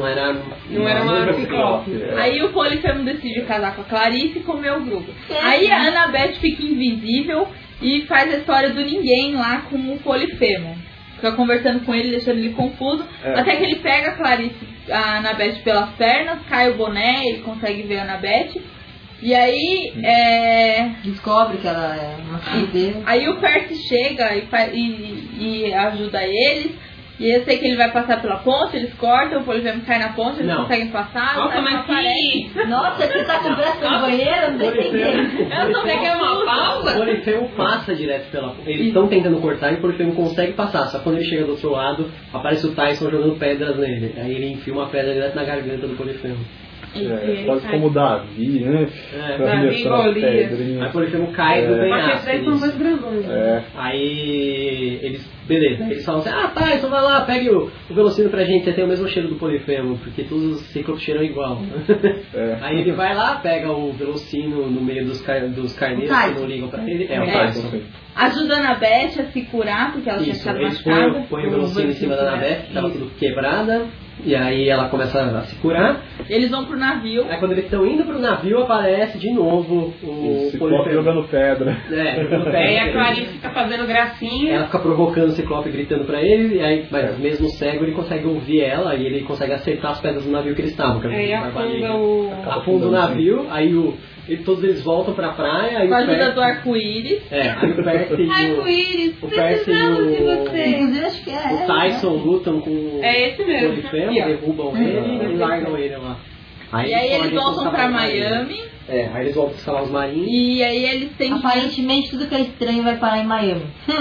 uma ciclope. Aí o Polifemo decide casar com a Clarice e comer o Grover. Aí a Annabeth fica invisível e faz a história do ninguém lá com o Polifemo. Fica conversando com ele, deixando ele confuso. Até que ele pega a Annabeth pelas pernas, cai o boné, ele consegue ver a Annabeth. E aí descobre que ela é uma filha dele. Aí o Percy chega e ajuda eles. E eu sei que ele vai passar pela ponte, eles cortam, o Polifemo cai na ponte, eles conseguem passar. Nossa, mas que... Nossa, você tá com pressa no banheiro? Não entendi. Eu tô pegando uma pausa. O Polifemo passa direto pela ponte. Eles estão tentando cortar e o Polifemo consegue passar. Só que quando ele chega do outro lado, aparece o Tyson jogando pedras nele. Aí ele enfia uma pedra direto na garganta do Polifemo. Quase como o Davi, né? Davi e Golias. Aí o Polifemo cai do penhasco. Eles Aí eles... Beleza, eles falam assim, Tyson, vai lá, pegue o Velocino pra gente, você tem o mesmo cheiro do Polifemo, porque todos os ciclopes cheiram igual. Aí ele vai lá, pega o Velocino no meio dos carneiros que não ligam pra ele. O Tyson. Ajuda a Annabeth a se curar, porque ela tinha ficado machucada. Põe o Velocino em cima da Annabeth, que tava tudo quebrada. E aí ela começa a se curar. Eles vão pro navio. Aí quando eles estão indo pro navio, aparece de novo o Ciclope jogando pedra. Jogando pedra. Aí a Clarice fica fazendo gracinha. Ela fica provocando o Ciclope, gritando pra ele. E aí, mas mesmo cego, ele consegue ouvir ela. E ele consegue acertar as pedras do navio que eles estavam. Aí afunda o navio. Aí todos eles voltam pra praia. Aí com a ajuda do arco-íris. Aí o Percy arco-íris, precisamos de você. Inclusive, acho que o Tyson lutam com o Polifemo, derrubam ele e largam ele lá. E aí eles voltam pra Miami. Aí eles voltam escalar os marinhos. E aí eles têm... Aparentemente tudo que é estranho vai parar em Miami.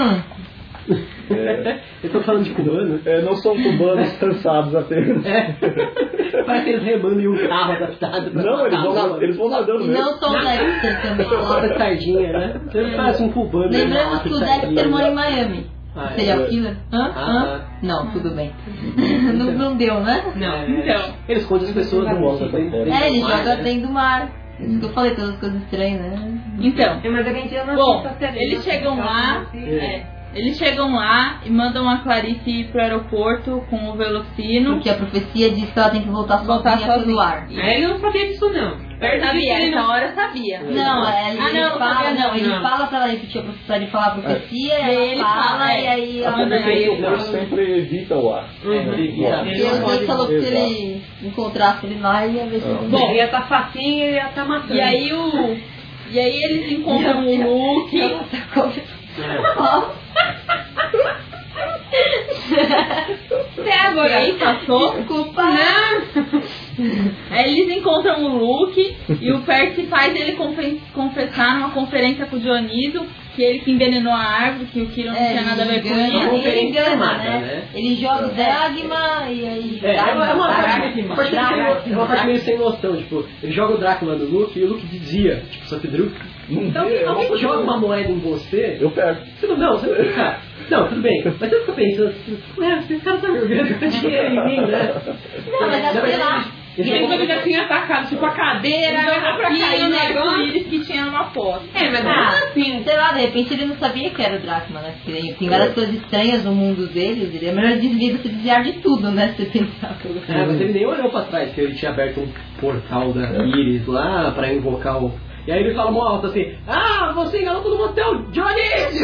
Eu tô falando de cubanos. Não são cubanos cansados apenas. Parece que eles remando em um carro adaptado pra Não, eles vão nadando mesmo. Não são Dexter também. Lata sardinha, né? Você parece um cubano. Lembrando que o Dexter mora em Miami. Serial killer? Não, tudo bem. Não deu, né? Não. Ele esconde as pessoas do mundo. Ele joga dentro do mar. Isso que eu falei, todas as coisas estranhas, né? Então. Mas a gente eles chegam lá. Eles chegam lá e mandam a Clarice ir pro aeroporto com o Velocino. Porque a profecia diz que ela tem que voltar sozinha pelo ar. Ele não sabia disso, não. Sabia, essa hora sabia. Não, ele fala pra ela repetir pra ele falar a profecia, e aí ele fala, e aí ela sempre evita o ar. Ele falou que se ele encontrasse ele lá, ia ver se ele ia estar facinho e ia estar matando. E aí eles encontram o Luke. Até agora aí passou. Desculpa. Aí eles encontram o Luke e o Percy faz ele confessar numa conferência com o Dioniso que ele que envenenou a árvore, que o Quirón não tinha nada a ver com isso. Ele engana, né? Ele joga o Dragma e aí... É uma parte meio sem noção, tipo, ele joga o Drácula no Luke e o Luke dizia, tipo, só que Druck, então alguém joga uma moeda em você, eu pego. Você não fica... Não, tudo bem, mas você fica pensando, esse cara tá jogando dinheiro em mim, né? Não, mas sei lá. Ele já tinha atacado, tipo, a cadeira, pra cair no negócio que tinha uma foto. Mas assim, sei lá, de repente ele não sabia que era o Drácula, né? Porque tem várias coisas estranhas no mundo deles, ele é melhor se desviar de tudo, né? Se você pensar. Mas ele nem olhou pra trás, que ele tinha aberto um portal da Iris lá pra invocar o... E aí ele fala mó alto assim, você enganou todo mundo, teu Johnny!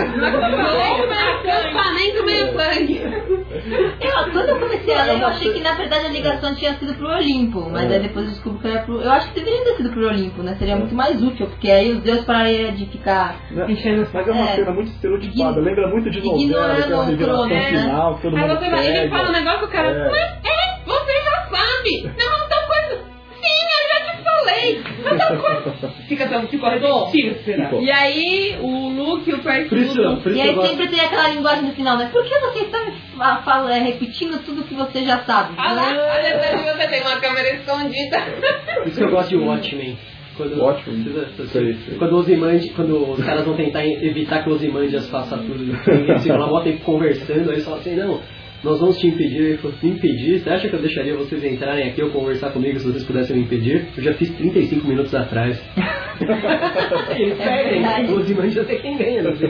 Nem comer sangue. Quando eu comecei a ler, eu achei que na verdade a ligação tinha sido pro Olimpo, mas aí depois eu descobri que era pro... Eu acho que deveria ter sido pro Olimpo, né? Seria muito mais útil, porque aí os deuses parariam de ficar enchendo... Mas é uma cena muito estereotipada, lembra muito de novela, aquela revelação final, que todo mundo pega. Aí ele fala um negócio, o cara, você já sabe! Não, tal coisa... Sim, eu já te falei! Ficou repetitivo, será? E aí, o Luke e o Percy... E aí sempre tem aquela linguagem no final, né? Por que você está repetindo tudo que você já sabe. Olha, você tem uma câmera escondida. Por isso que eu gosto de Watchmen. Quando os caras vão tentar evitar que o Ozymandias faça tudo, eles ficam lá, botam conversando, aí eles falam assim, não, nós vamos te impedir. Ele falou, me impedir? Você acha que eu deixaria vocês entrarem aqui ou conversar comigo se vocês pudessem me impedir? Eu já fiz 35 minutos atrás. Eles perdem, o Ozymandias é quem ganha, não sei.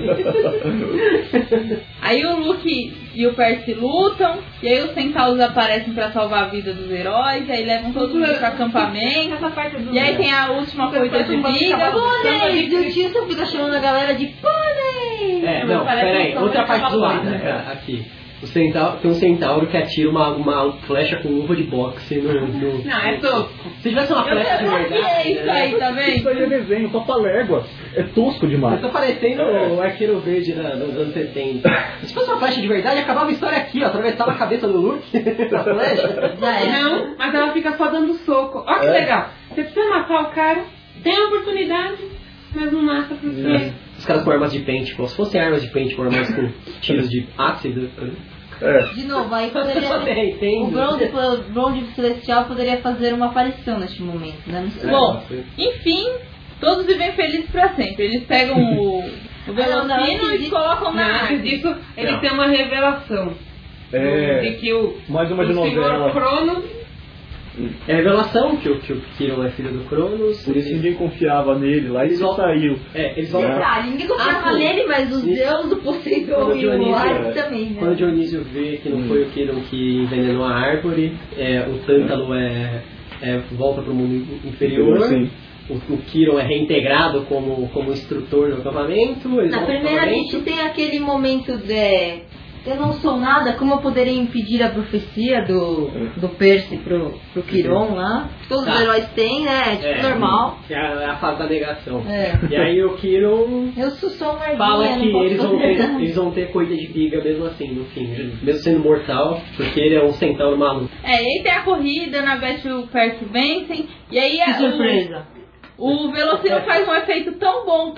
Aí o Luke e o Percy lutam, e aí os centauros aparecem pra salvar a vida dos heróis, e aí levam todo mundo pro acampamento, e aí tem a última coisa de vida. Pôneis! E o Tito fica chamando a galera de pôneis! Não, peraí, outra parte zoada aqui. Tem um centauro que atira uma flecha com luva de boxe no... Não, é tosco. Se tivesse uma flecha de verdade... É isso aí, tá vendo? Isso aí é desenho, papaléguas. É tosco demais. Eu tô parecendo o Arqueiro Verde nos anos 70. Se fosse uma flecha de verdade, acabava a história aqui, ó. Atravessava a cabeça do Luke, a flecha. Não, mas ela fica só dando soco. Olha que legal. Você precisa matar o cara, tem a oportunidade, mas não mata porque... Os caras com armas de pente, como se fossem armas de pente, com armas com tiros de ácido. De novo, aí poderia o Bronze Celestial poderia fazer uma aparição neste momento, né? Bom, enfim, todos vivem felizes pra sempre. Eles pegam o Velocino e colocam na árvore. Antes disso, ele tem uma revelação. De que o senhor Cronos... É a revelação que o Kiron é filho do Cronos. Por isso ninguém confiava nele lá e ele saiu. Eles vão... ninguém confiava nele, mas os deuses do Poseidon e o Hades também, né? Quando o Dionísio vê que não foi o Kiron que envenenou a árvore, o Tântalo volta para o mundo inferior. O Kiron é reintegrado como instrutor do acampamento. Na primeira a gente tem aquele momento de... Eu não sou nada, como eu poderia impedir a profecia do Percy pro Kiron lá? Todos os heróis têm, né? Normal. É a fase da negação. E aí o Kiron sou uma fala que eles vão ter coisa de biga mesmo assim, no fim. Mesmo sendo mortal, porque ele é um centauro maluco. E aí tem a corrida, na Beth e o Percy vencem. E aí que surpresa! O Velocino faz um efeito tão bom,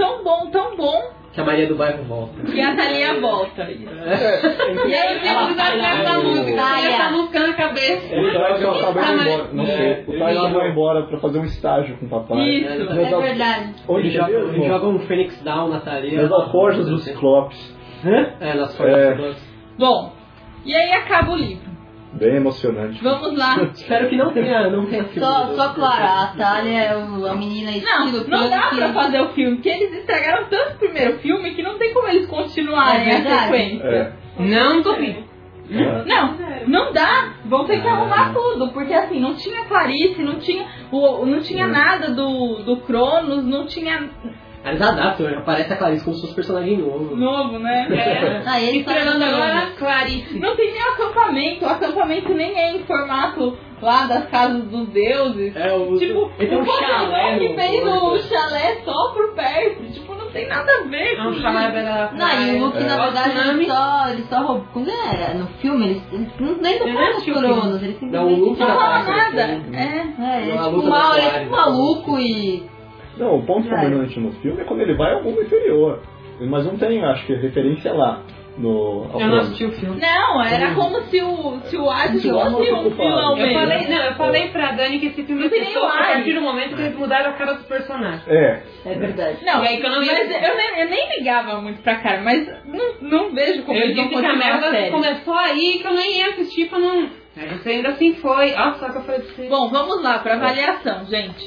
que a Maria do Bairro volta. E a Thalia volta. E aí eles essa música. Essa música na cabeça. Ele acabou de ir embora. Não sei. O pai vai embora pra fazer um estágio com o papai. Isso, é verdade. Ele joga um Fênix Down na Thalia. Nas alforjas dos Ciclopes. Nas forjas dos Ciclopes. Bom, e aí acaba o livro. Bem emocionante. Vamos lá. Espero que não tenha filme. Só claro, a Thalia é a menina estilo. Não dá pra fazer o filme, porque eles estragaram tanto o primeiro filme que não tem como eles continuarem a sequência. Não duvido. Não dá. Vão ter que arrumar tudo, porque assim, não tinha Clarice, não tinha nada do Cronos, não tinha... Eles adaptam, aparece a Clarice como se fosse personagem novo. Novo, né? Estrelando agora Clarice. Não tem nem acampamento. O acampamento nem é em formato lá das casas dos deuses. Tipo, tem um chalé. Que fez o chalé só pro Percy. Tipo, não tem nada a ver com isso. E o Luke, na verdade, ele só roubou. Quando era no filme, eles nem tocaram os Cronos. Eles simplesmente não fala nada. Ele é tipo maluco e... Não, o ponto prominente no filme é quando ele vai ao mundo inferior. Mas não tem, acho que, referência lá. Eu não assisti o filme. Não, era como se o Hades fosse um vilão mesmo. Eu falei pra Dani que esse filme começou a partir do momento que eles mudaram a cara dos personagens. É verdade. Não, e aí que eu nem ligava muito pra cara, mas não vejo como eles vão continuar a série. Começou aí que eu nem ia assistir pra não... Mas ainda assim foi. Só que eu falei pra você. Bom, vamos lá pra avaliação, gente.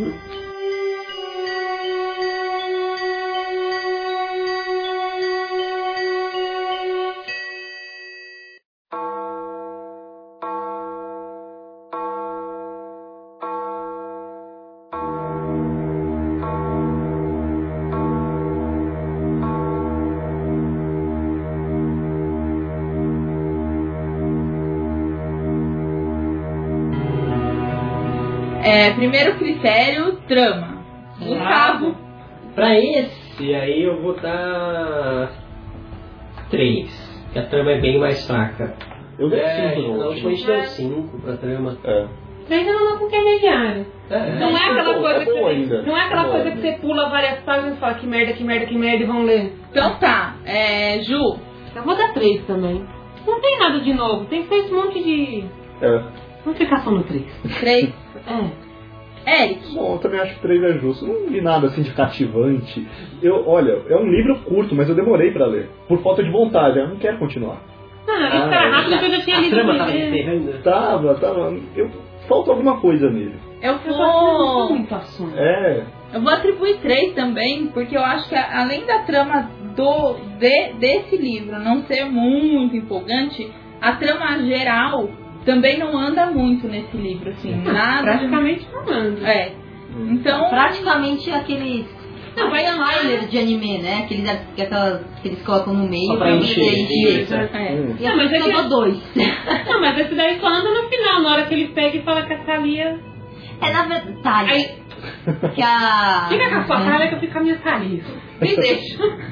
Primeiro critério, trama. Gustavo. Pra esse aí eu vou dar 3. Porque a trama é bem mais fraca. Eu dei 5 no último. A gente deu 5 pra trama. 3 eu não dou com intermediário. Não é aquela coisa que não é aquela coisa que você pula várias páginas e fala que merda e vão ler. Então tá. Ju. Eu vou dar 3 também. não tem nada de novo. Tem que ter esse monte de... Vamos ficar só no 3. 3? Eric? Bom, eu também acho que 3 é justo. Não li nada assim de cativante. Olha, é um livro curto, mas eu demorei pra ler. Por falta de vontade, eu não quero continuar. Não, isso era rápido que eu já tinha lido. A trama tava encerrando? Tava. Falta alguma coisa nele. Eu vou... muito assunto. Eu vou atribuir 3 também, porque eu acho que além da trama desse livro não ser muito empolgante, a trama geral também não anda muito nesse livro, assim, nada. Praticamente não anda. Então... Praticamente aqueles... Não, vai trailer de anime, né? Aqueles que eles colocam no meio pra encher. E a mas é 2. Não, mas esse daí só anda no final, na hora que ele pega e fala que a Thalia... Na verdade... Aí... Que a... Fica com a sua cara que eu fico com a minha Thalia. Me deixa.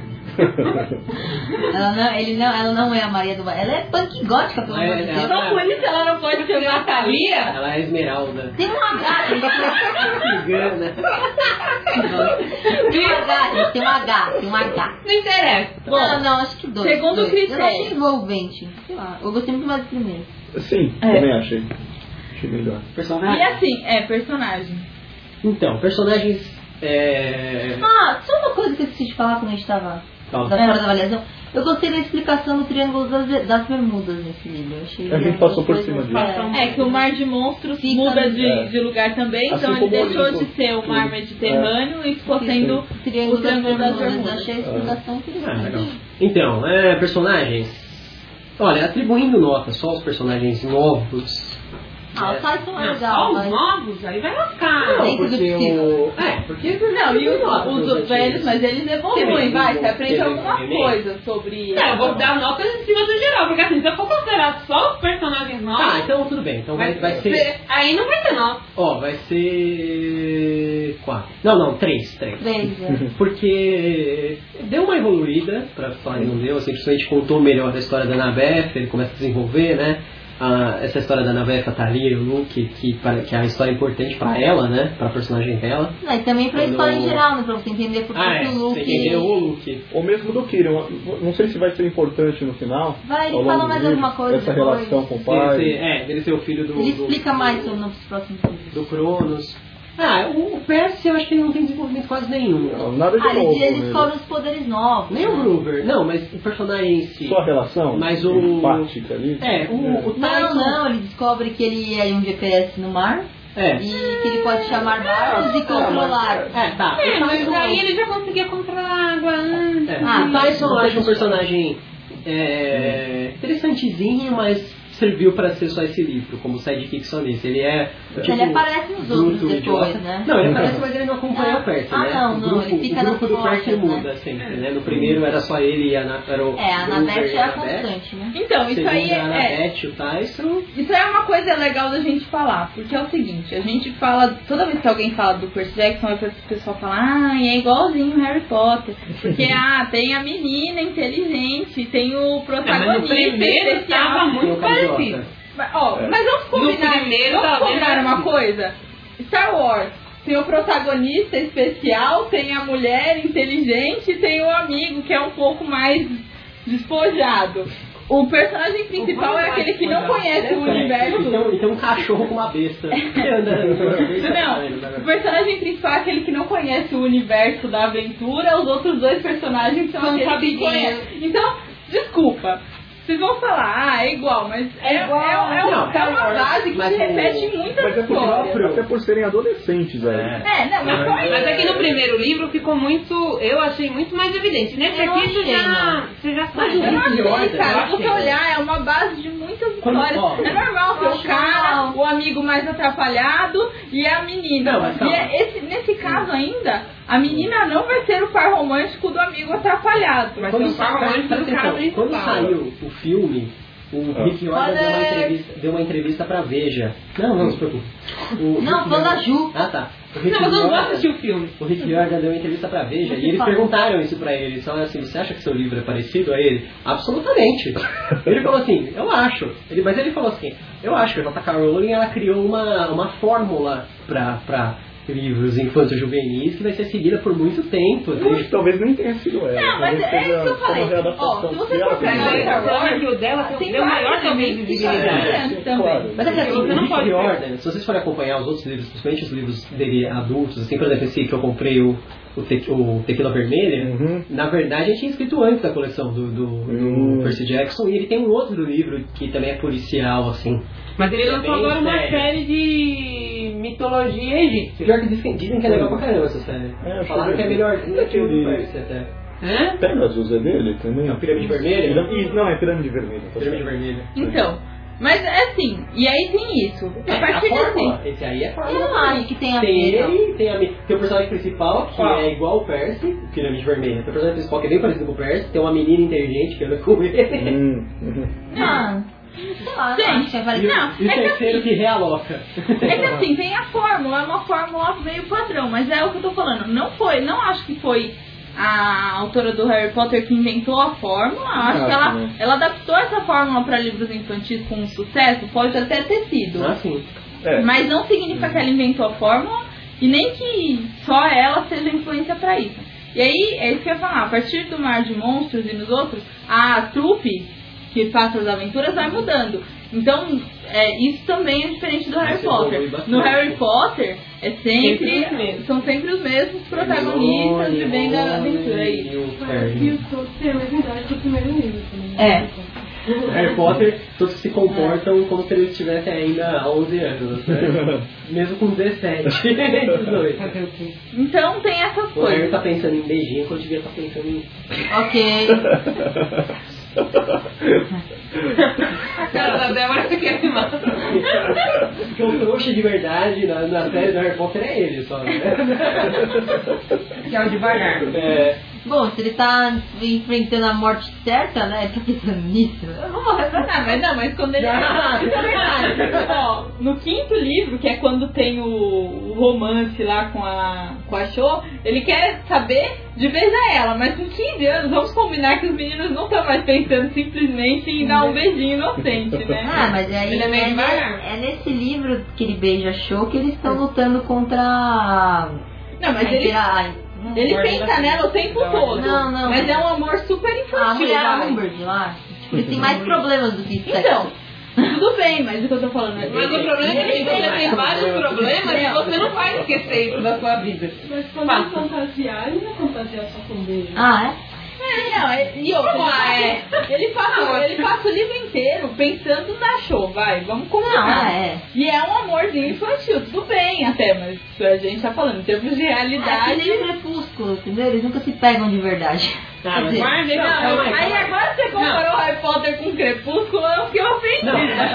Ela não é a Maria do Bairro. Ela é punk gótica, pelo amor de Deus. Só por isso ela não pode ser a Thalia. Ela é Esmeralda. Tem um H. Cigana. Tem um H. Não interessa. Não, acho que 2. Segundo o critério. Eu não achei envolvente. Sei lá, eu gostei muito mais do primeiro. Sim, também achei. Achei melhor. Personagem? E assim, personagem. Então, personagens... Só uma coisa que eu esqueci de falar quando a gente estava da hora da avaliação. Eu gostei da explicação do Triângulo das Bermudas nesse livro. Eu achei a gente passou por cima disso. Que o Mar de Monstros muda de lugar também, assim, então ele deixou de ser o Mar Mediterrâneo e ficou sendo o Triângulo das Bermudas. Achei a explicação interessante. Então, personagens. Olha, atribuindo nota só aos personagens novos. Os sites são legais. Só os novos? Aí vai lascar. Não, porque os velhos, mas eles evoluem, você aprende alguma coisa sobre... Eu vou dar nota em cima do geral, porque assim, se eu for considerar só os personagens novos... então tudo bem, então vai ser... Aí não vai ser nota. Vai ser... 4. Não, 3. Porque deu uma evoluída pra história, não deu, assim, a gente contou melhor a história da Annabeth, ele começa a desenvolver, né? Essa história da Annabeth, a Thalia e o Luke, que é a história importante pra ela, né? Pra personagem dela. E também pra história em geral, né? Pra você entender por que o Luke... Você entender o Luke. Ou mesmo do Kieran. Não sei se vai ser importante no final. Ele fala mais alguma coisa essa depois. relação com o pai. Ele ser o filho do... Ele explica mais sobre nos próximos livros. Do Cronos. O Percy eu acho que ele não tem desenvolvimento quase nenhum. Não, nada de novo. Ele descobre os poderes novos. Nem o Groover. Não, mas o personagem em si. Só a relação? Mas o... empática ali? O Tyson... Não, ele descobre que ele é um GPS no mar. E que ele pode chamar barcos e controlar. Mas aí ele já conseguia controlar a água antes. O Tyson eu acho um personagem interessantezinho, mas serviu para ser só esse livro, como sidekick só nesse. Ele é... ele aparece nos outros depois, né? Não, ele aparece, mas ele não acompanha o Percy, né? Ele fica o grupo do Percy fotos, muda sempre, né? No primeiro era só ele e a Annabeth era constante, né? Então, isso aí a Annabeth, o Tyson... Isso é uma coisa legal da gente falar, porque é o seguinte, a gente fala... Toda vez que alguém fala do Percy Jackson, o pessoal fala, é igualzinho Harry Potter. Porque, tem a menina inteligente, tem o protagonista mas no primeiro estava muito parecido. Mas vamos combinar uma coisa. Star Wars tem o protagonista especial, tem a mulher inteligente, tem o amigo que é um pouco mais despojado. O personagem principal é aquele que não conhece o universo. Então um cachorro com uma besta. Não, o personagem principal é aquele que não conhece o universo da aventura, os outros dois personagens são aqueles que conhecem. Então, desculpa. Vocês vão falar, é igual, mas é uma base que se repete muitas histórias. Até por serem adolescentes aí. Mas aqui no primeiro livro ficou muito, eu achei muito mais evidente. Nesse aqui você já sabe. Eu não achei, cara. Se você olhar, é uma base de muitas histórias. É normal ter o cara, o amigo mais atrapalhado e a menina. Nesse caso ainda, a menina não vai ser o par romântico do amigo atrapalhado. Vai ser o par romântico do cara principal. Quando saiu o filme, o Rick Jordan deu uma entrevista pra Veja. Não se preocupe. Falando da Ju. Tá. Mas eu não vou assistir o filme. O Rick Jordan deu uma entrevista pra Veja e eles perguntaram isso pra ele. Eles falaram assim, você acha que seu livro é parecido a ele? Absolutamente. Ele falou assim, eu acho. Mas ele falou assim, eu acho que a J.K. Rowling ela criou uma fórmula pra livros infanto-juvenis que vai ser seguida por muito tempo. Eu acho que talvez nem tenha sido ela. Não, mas é isso que eu falei. Ó, se você for pegar o dela tem o maior também de visibilidade. Mas é que assim, você não pode ordem. Se vocês forem acompanhar os outros livros, principalmente os livros dele adultos, assim, por exemplo, esse que eu comprei, o Tequila Vermelha, na verdade ele tinha escrito antes da coleção do Percy Jackson, e ele tem um outro livro que também é policial, assim. Mas ele lançou agora uma série de mitologia egípcia. Pior que dizem que é legal pra caramba essa série. Falaram que é melhor do que o Percy até. Pegasus é dele também? É o Pirâmide Vermelha? Não, é Pirâmide Vermelha. Pirâmide Vermelha. Então, mas é assim, e aí tem isso. A partir de esse aí é fórmula. Eu não acho que tem a tem o personagem principal, que é igual o Percy, Pirâmide Vermelha. Tem o personagem principal que é bem parecido com o Percy, tem uma menina inteligente que anda com ele. Gente, e o terceiro que realoca. É que assim, tem a fórmula, é uma fórmula meio padrão, mas é o que eu tô falando. Não acho que foi a autora do Harry Potter que inventou a fórmula. Acho que ela adaptou essa fórmula para livros infantis com sucesso, pode até ter sido. Sim. Mas não significa que ela inventou a fórmula e nem que só ela seja influência para isso. E aí, é isso que eu ia falar, a partir do Mar de Monstros e nos outros, a trupe que passa as aventuras vai mudando. Então, isso também é diferente do Harry Potter. No Harry Potter, são sempre os mesmos protagonistas vivendo a aventura. Harry Potter, todos se comportam como se eles tivessem ainda 11 anos, né? Mesmo com 17, 18. Então tem essas coisas. O Harry tá pensando em beijinho quando devia estar pensando em... Ok. A cara da Débora você quer se matar. Porque o trouxa de verdade na série do Harry Potter é ele só, né? Que é o devagar. Bom, se ele tá enfrentando a morte certa, né? Tá pensando nisso. Eu vou morrer pra nada. Mas quando ele... no quinto livro, que é quando tem o romance lá com a Cho, ele quer saber de beijar ela, mas com 15 anos, vamos combinar que os meninos não estão mais pensando simplesmente em dar um beijinho inocente, né? Mas aí é nesse livro que ele beija a Cho que eles estão lutando contra... Não, mas ele pensa nela o tempo todo. Não. Mas é um amor super infantil. A mulher Umbridge, eu acho. Ele tem mais problemas do que isso. Então, tudo bem, mas o que eu tô falando é... Mas o problema é que você tem vários problemas e você não vai esquecer isso da sua vida. Mas quando ele fantasiar, ele vai fantasiar só com beijo. E outra, ele passa o livro inteiro pensando na Cho, vamos combinar. E é um amorzinho infantil, tudo bem até, mas a gente tá falando em termos de realidade. É que nem o Crepúsculo, entendeu? Eles nunca se pegam de verdade. Aí agora você comparou o Harry Potter com o Crepúsculo, eu fiquei ofendida.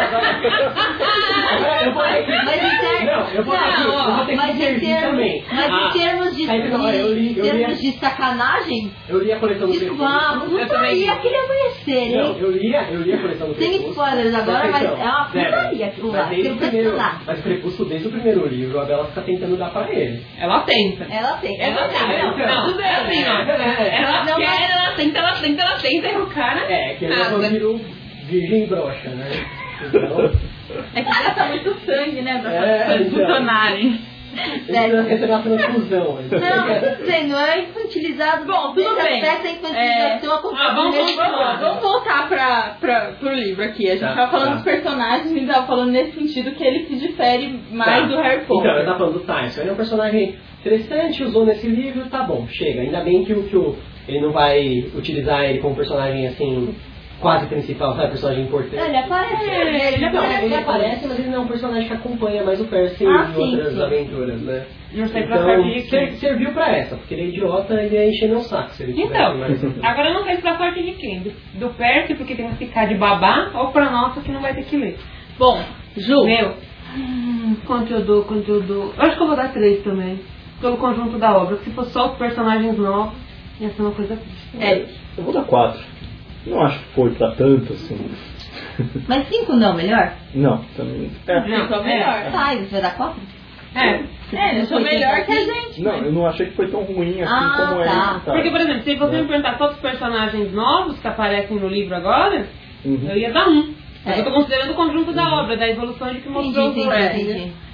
Mas em termos de sacanagem, eu li a coleção do Crepúsculo. Eu também aquele amanhecer, hein? Não, eu li a coleção do Crepúsculo. Sem spoilers agora, mas é uma putaria. Mas o Crepúsculo, desde o primeiro livro, a Bella fica tentando dar pra ele. Ela tenta. Ela tudo bem assim, ó. Ela tenta, e o cara... Que ela virou virgem broxa, né? Então... É que gasta muito sangue, né? Pra coisas funcionarem. Essa é uma transfusão. Não é infantilizado. Bom, tudo bem. Essa infantilização vamos voltar pro livro aqui. A gente tava falando dos personagens e a gente tava falando nesse sentido que ele se difere mais do Harry Potter. Então, eu tava falando do Tyson. Ele é um personagem interessante, usou nesse livro, tá bom, chega. Ainda bem que ele não vai utilizar ele como personagem assim, quase principal, sabe? Personagem importante. Ele aparece, mas ele não é um personagem que acompanha mais o Percy em outras aventuras, né? Não sei pra sorte de serviu pra essa, porque ele é idiota e ele ia encher meu saco se ele tivesse mais. Agora eu não sei pra sorte de quem? Do Percy, porque tem que ficar de babá, ou pra nossa que não vai ter que ler. Bom, Ju. Quanto eu dou? Eu acho que eu vou dar 3 também. Pelo conjunto da obra. Se for só os personagens novos, ia ser uma coisa triste. Eu vou dar 4. Não acho que foi pra tanto assim. Mas 5 não, melhor? Não, também. Não, é melhor. Tá, você vai dar 4? Eu sou melhor que a gente. Não, eu não achei que foi tão ruim assim como é. Tá. Porque, por exemplo, se você me perguntar todos os personagens novos que aparecem no livro agora, eu ia dar 1. Mas eu tô considerando o conjunto da obra, da evolução de que mostrou o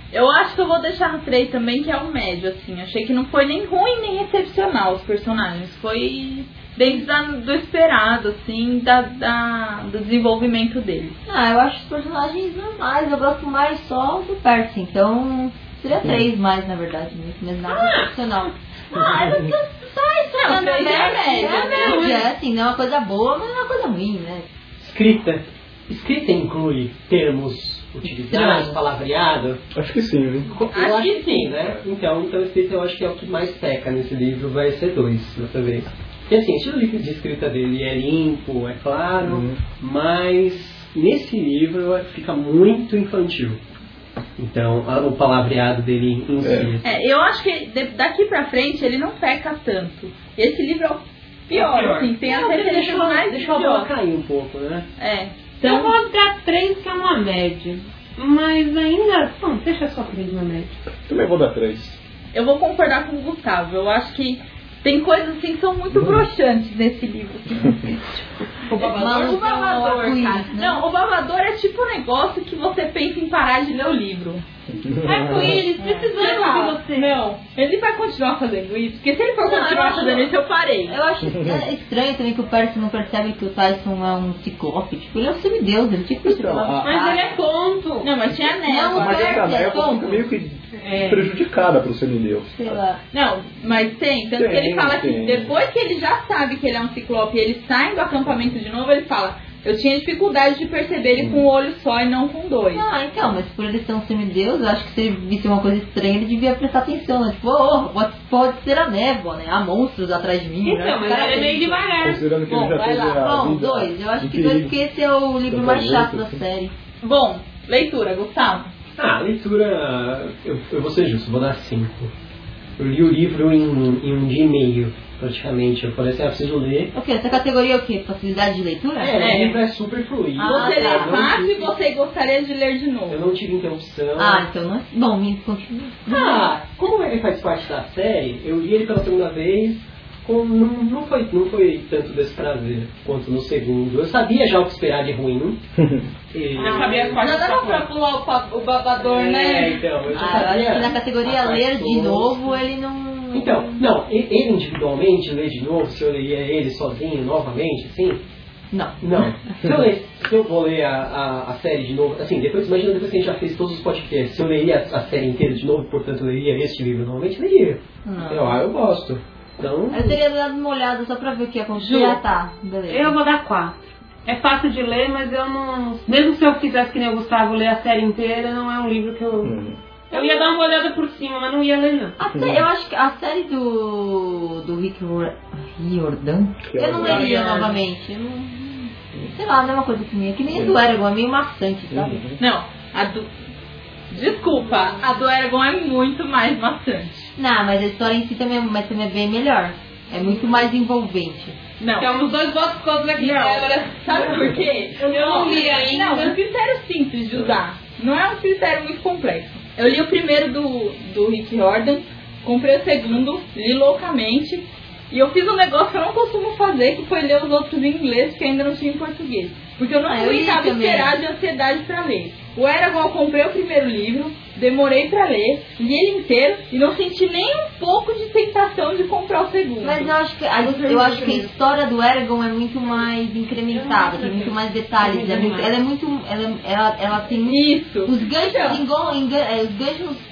Eu acho que eu vou deixar no 3 também, que é o médio, assim. Achei que não foi nem ruim, nem excepcional os personagens. Foi dentro do esperado, assim, do desenvolvimento deles. Eu acho os personagens normais. Eu gosto mais só do Percy, então seria 3 mais, na verdade, mesmo nada excepcional. Só isso, é média, assim, não é uma coisa boa, mas não é uma coisa ruim, né? Escrita inclui termos utilizados, palavreado? Acho que sim, viu? Eu acho que sim, né? Então escrita eu acho que é o que mais peca nesse livro, vai ser 2 dessa vez. Porque assim, o estilo de escrita dele é limpo, é claro, mas nesse livro fica muito infantil. Então, o palavreado dele em si. Eu acho que daqui pra frente ele não peca tanto. Esse livro é o pior. Assim, tem as referências mais deixa a bola cair um pouco, né? Então, eu vou dar 3, que é uma média. Mas ainda... Bom, deixa só 3 na média. Também vou dar 3. Eu vou concordar com o Gustavo. Eu acho que tem coisas assim que são muito broxantes nesse livro. O babador, cara. Não, o babador é tipo um negócio que você pensa em parar de ler o livro. Arco-íris, precisando de você. Não, ele vai continuar fazendo isso, porque se ele for continuar fazendo isso, eu parei. Eu acho estranho também que o Percy não percebe que o Tyson é um ciclope. Tipo, ele é um semideus, ele tipo mas ele é tonto. Não, mas tinha névoa. Mas essa névoa fica meio que prejudicada pro semideus. Sei lá. Não, mas tem. Tanto que ele fala que depois que ele já sabe que ele é um ciclope e ele sai do acampamento de novo, ele fala... Eu tinha dificuldade de perceber ele com um olho só e não com 2. Então, mas por ele ser um semideus, eu acho que se ele visse uma coisa estranha, ele devia prestar atenção, né? Tipo, pode ser a névoa, né? Há monstros atrás de mim, então, né? Mas ele é meio devagar. Considerando que ele já vai lá. Bom, 2. Eu acho que 2, porque esse é o livro mais chato da série. Bom, leitura, Gustavo. Leitura... Eu vou ser justo, vou dar 5. Eu li o livro em um dia e meio, praticamente. Eu falei assim, preciso ler. O quê? Essa categoria é o quê? Facilidade de leitura? O livro é super fluido. Você lê fácil e você gostaria de ler de novo. Eu não tive interrupção. Então não é... Bom, me continua. Como ele faz parte da série, eu li ele pela segunda vez, não foi tanto desprazer quanto no segundo. Eu sabia já o que esperar de ruim. Eu sabia quase. Não dava pra pular o babador, né? Então, eu já Eu sabia. acho que na categoria ler de novo, ele não... Então, não, ele individualmente ler de novo, se eu leria ele sozinho novamente, assim... Não. Se eu vou ler a série de novo, assim, imagina depois que a gente já fez todos os podcasts, se eu leria a série inteira de novo, portanto eu leria este livro novamente, leria. Eu gosto. Então... Eu teria dado uma olhada só pra ver o que ia acontecer. Beleza. Eu vou dar 4. É fácil de ler, mas eu não... Mesmo se eu quisesse que nem o Gustavo ler a série inteira, não é um livro que eu... Eu ia dar uma olhada por cima, mas não ia ler, não. Eu acho que a série do Rick Riordan, eu não leria novamente. Sei lá, não é uma coisa que nem a do Eragon, é meio maçante, sabe? Não, desculpa, a do Eragon é muito mais maçante. Não, mas a história em si também é bem melhor. É muito mais envolvente. Não. Temos 2 votos contra aqui agora. Sabe por quê? Eu não li ainda. Não, é um critério simples de usar. Não é um critério muito complexo. Eu li o primeiro do Rick Riordan, comprei o segundo, li loucamente, e eu fiz um negócio que eu não costumo fazer, que foi ler os outros em inglês, que ainda não tinha em português. Porque eu não aguentava esperar de ansiedade pra ler. O Eragon, eu comprei o primeiro livro, demorei pra ler, li ele inteiro, e não senti nem um pouco de tentação de comprar o segundo. Mas eu acho que a história do Eragon é muito mais incrementada, tem muito mais detalhes. Ela tem isso. Os ganchos os ganchos.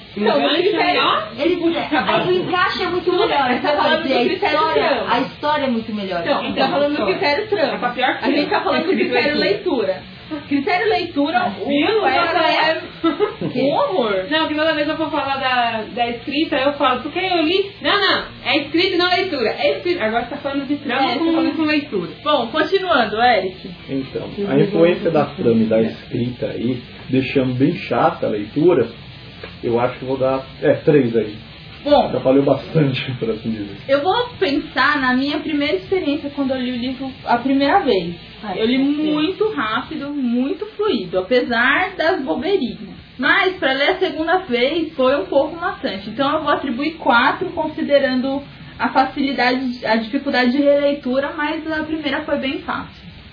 O encaixe é muito melhor. A história é muito melhor. Então, a gente tá falando do critério trama. A gente tá falando do critério leitura. Critério leitura, o é um horror. Não, que toda vez eu for falar da escrita, eu falo, porque eu li. Não, é escrita e não leitura. É escrita. Agora você tá falando de trama com leitura. Bom, continuando, Eric. Então, a influência da trama e da escrita aí, deixando bem chata a leitura, eu acho que vou dar 3 aí. Bom, atrapalhou bastante, por assim dizer. Eu vou pensar na minha primeira experiência quando eu li o livro a primeira vez. Eu li muito rápido, muito fluido, apesar das bobeirinhas. Mas para ler a segunda vez foi um pouco maçante. Então eu vou atribuir 4, considerando a facilidade, a dificuldade de releitura, mas a primeira foi bem fácil.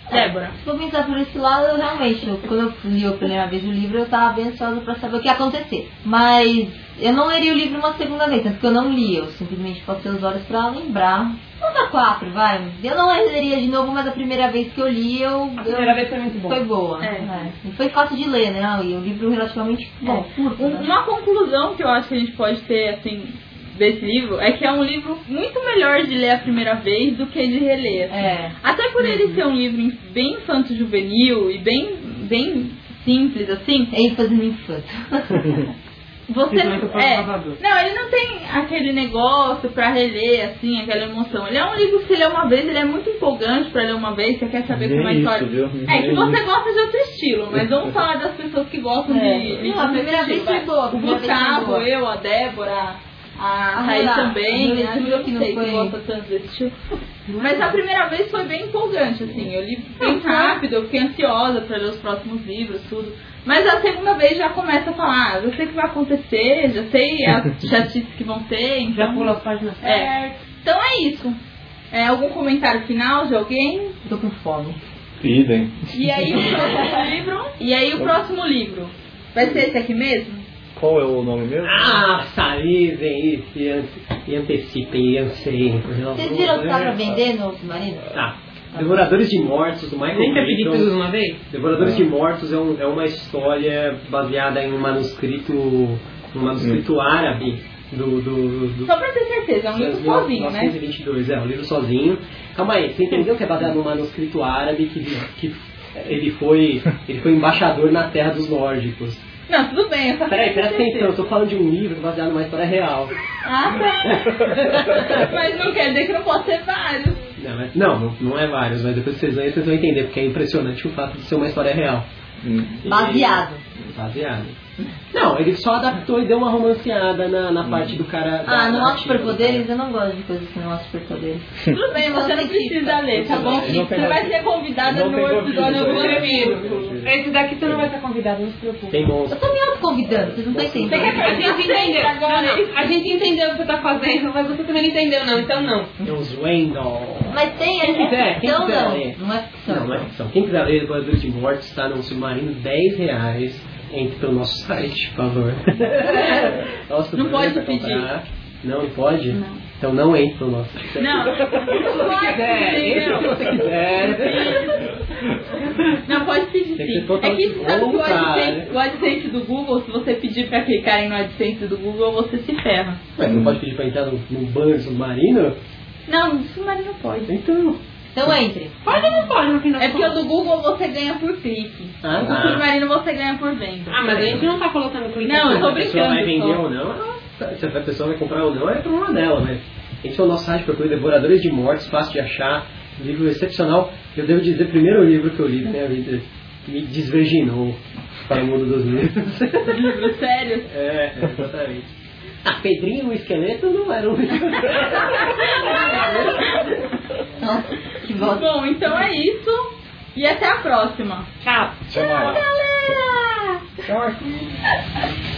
Débora. Se for pensar por esse lado, eu realmente, quando eu li a primeira vez o livro, eu tava bem ansiosa pra saber o que ia acontecer. Mas eu não leria o livro uma segunda vez, tanto que eu não li, eu simplesmente passei os olhos pra lembrar. Vamos dar 4, vai. Eu não leria de novo, mas a primeira vez que eu li, A primeira vez foi muito bom. Foi boa. E foi fácil de ler, né? E o livro relativamente bom, curto. Né? Uma conclusão que eu acho que a gente pode ter, assim, desse livro é que é um livro muito melhor de ler a primeira vez do que de reler. Assim. Até por ele ser um livro bem infanto-juvenil e bem simples, assim. ênfase no infanto. Você não, ele não tem aquele negócio pra reler, assim, aquela emoção. Ele é um livro que você lê uma vez, ele é muito empolgante pra ler uma vez, você quer saber como é a história. Que você gosta de outro estilo, mas vamos falar das pessoas que gostam de a primeira vez foi boa. O Gustavo, eu, a Débora, a Raí também, a Júlia, que não sei que gosta tanto desse estilo. Mas a primeira vez foi bem empolgante, assim, eu li bem rápido, eu fiquei ansiosa pra ler os próximos livros, tudo. Mas a segunda vez já começa a falar, já sei o que vai acontecer, já sei as chatices que vão ter, então... Já pula as páginas certas. Então é isso. Algum comentário final de alguém? Tô com fome. Idem. E aí o próximo livro? Vai ser esse aqui mesmo? Qual é o nome mesmo? Salizem e antecipem e anseiem. Vocês viram que tá pra vender no Submarino? Devoradores de Mortos, do Michael Nem pedir tudo de uma vez? Devoradores de Mortos é uma história baseada em um manuscrito árabe do Só pra ter certeza, é um livro sozinho, 1922, né? É um livro sozinho. Calma aí, você entendeu que é baseado num manuscrito árabe que ele foi embaixador na terra dos nórdicos. Não, tudo bem, eu só Peraí, presta atenção, eu tô falando de um livro baseado numa história real. Tá. Mas não quer dizer que não pode ser vários. Não é vários, mas depois vocês vão entender, porque é impressionante o fato de ser uma história real. Baseado. Não, ele só adaptou e deu uma romanceada na parte do cara. Não há superpoderes? Eu não gosto de coisas que não há superpoderes. Tudo bem, você não precisa ler, tá bom? Você vai ser convidada no episódio do Vampiro. Esse daqui você não vai ser convidado, não se preocupe. Tem monstro. Eu tô me autoconvidando, vocês não estão entendendo. A gente entendeu o que você tá fazendo, mas você também não entendeu, não, então não. É os Wendell. Mas tem, quem quiser ler. Não é ficção. Não é ficção. Quem quiser ler Devoradores de Mortos, está no Submarino, R$10. Entre pelo nosso site, por favor. Não pode pedir. Não pode? Não. Então não entre pelo nosso site. Não. Se você quiser. Não, pode pedir sim. É que sabe que o AdSense do Google, se você pedir pra clicarem no AdSense do Google, você se ferra. Mas não pode pedir pra entrar no banner submarino? Não, no submarino pode. Então entre. Pode ou não pode no final? É porque o do Google você ganha por clique. O submarino você ganha por venda. Mas a gente não tá colocando clique. Não, eu tô brincando. Se a pessoa vai vender ou não, se a pessoa vai comprar ou não, é problema dela, mas esse é o nosso site, procure Devoradores de Mortos, fácil de achar, livro excepcional. Eu devo dizer, primeiro livro que eu li na minha vida me desvirginou para o mundo dos livros. Livro sério? Exatamente. Pedrinho e o Esqueleto não era um livro. Nossa, que bom. Bom, então é isso. E até a próxima. Tchau. Tchau, galera! Tchau.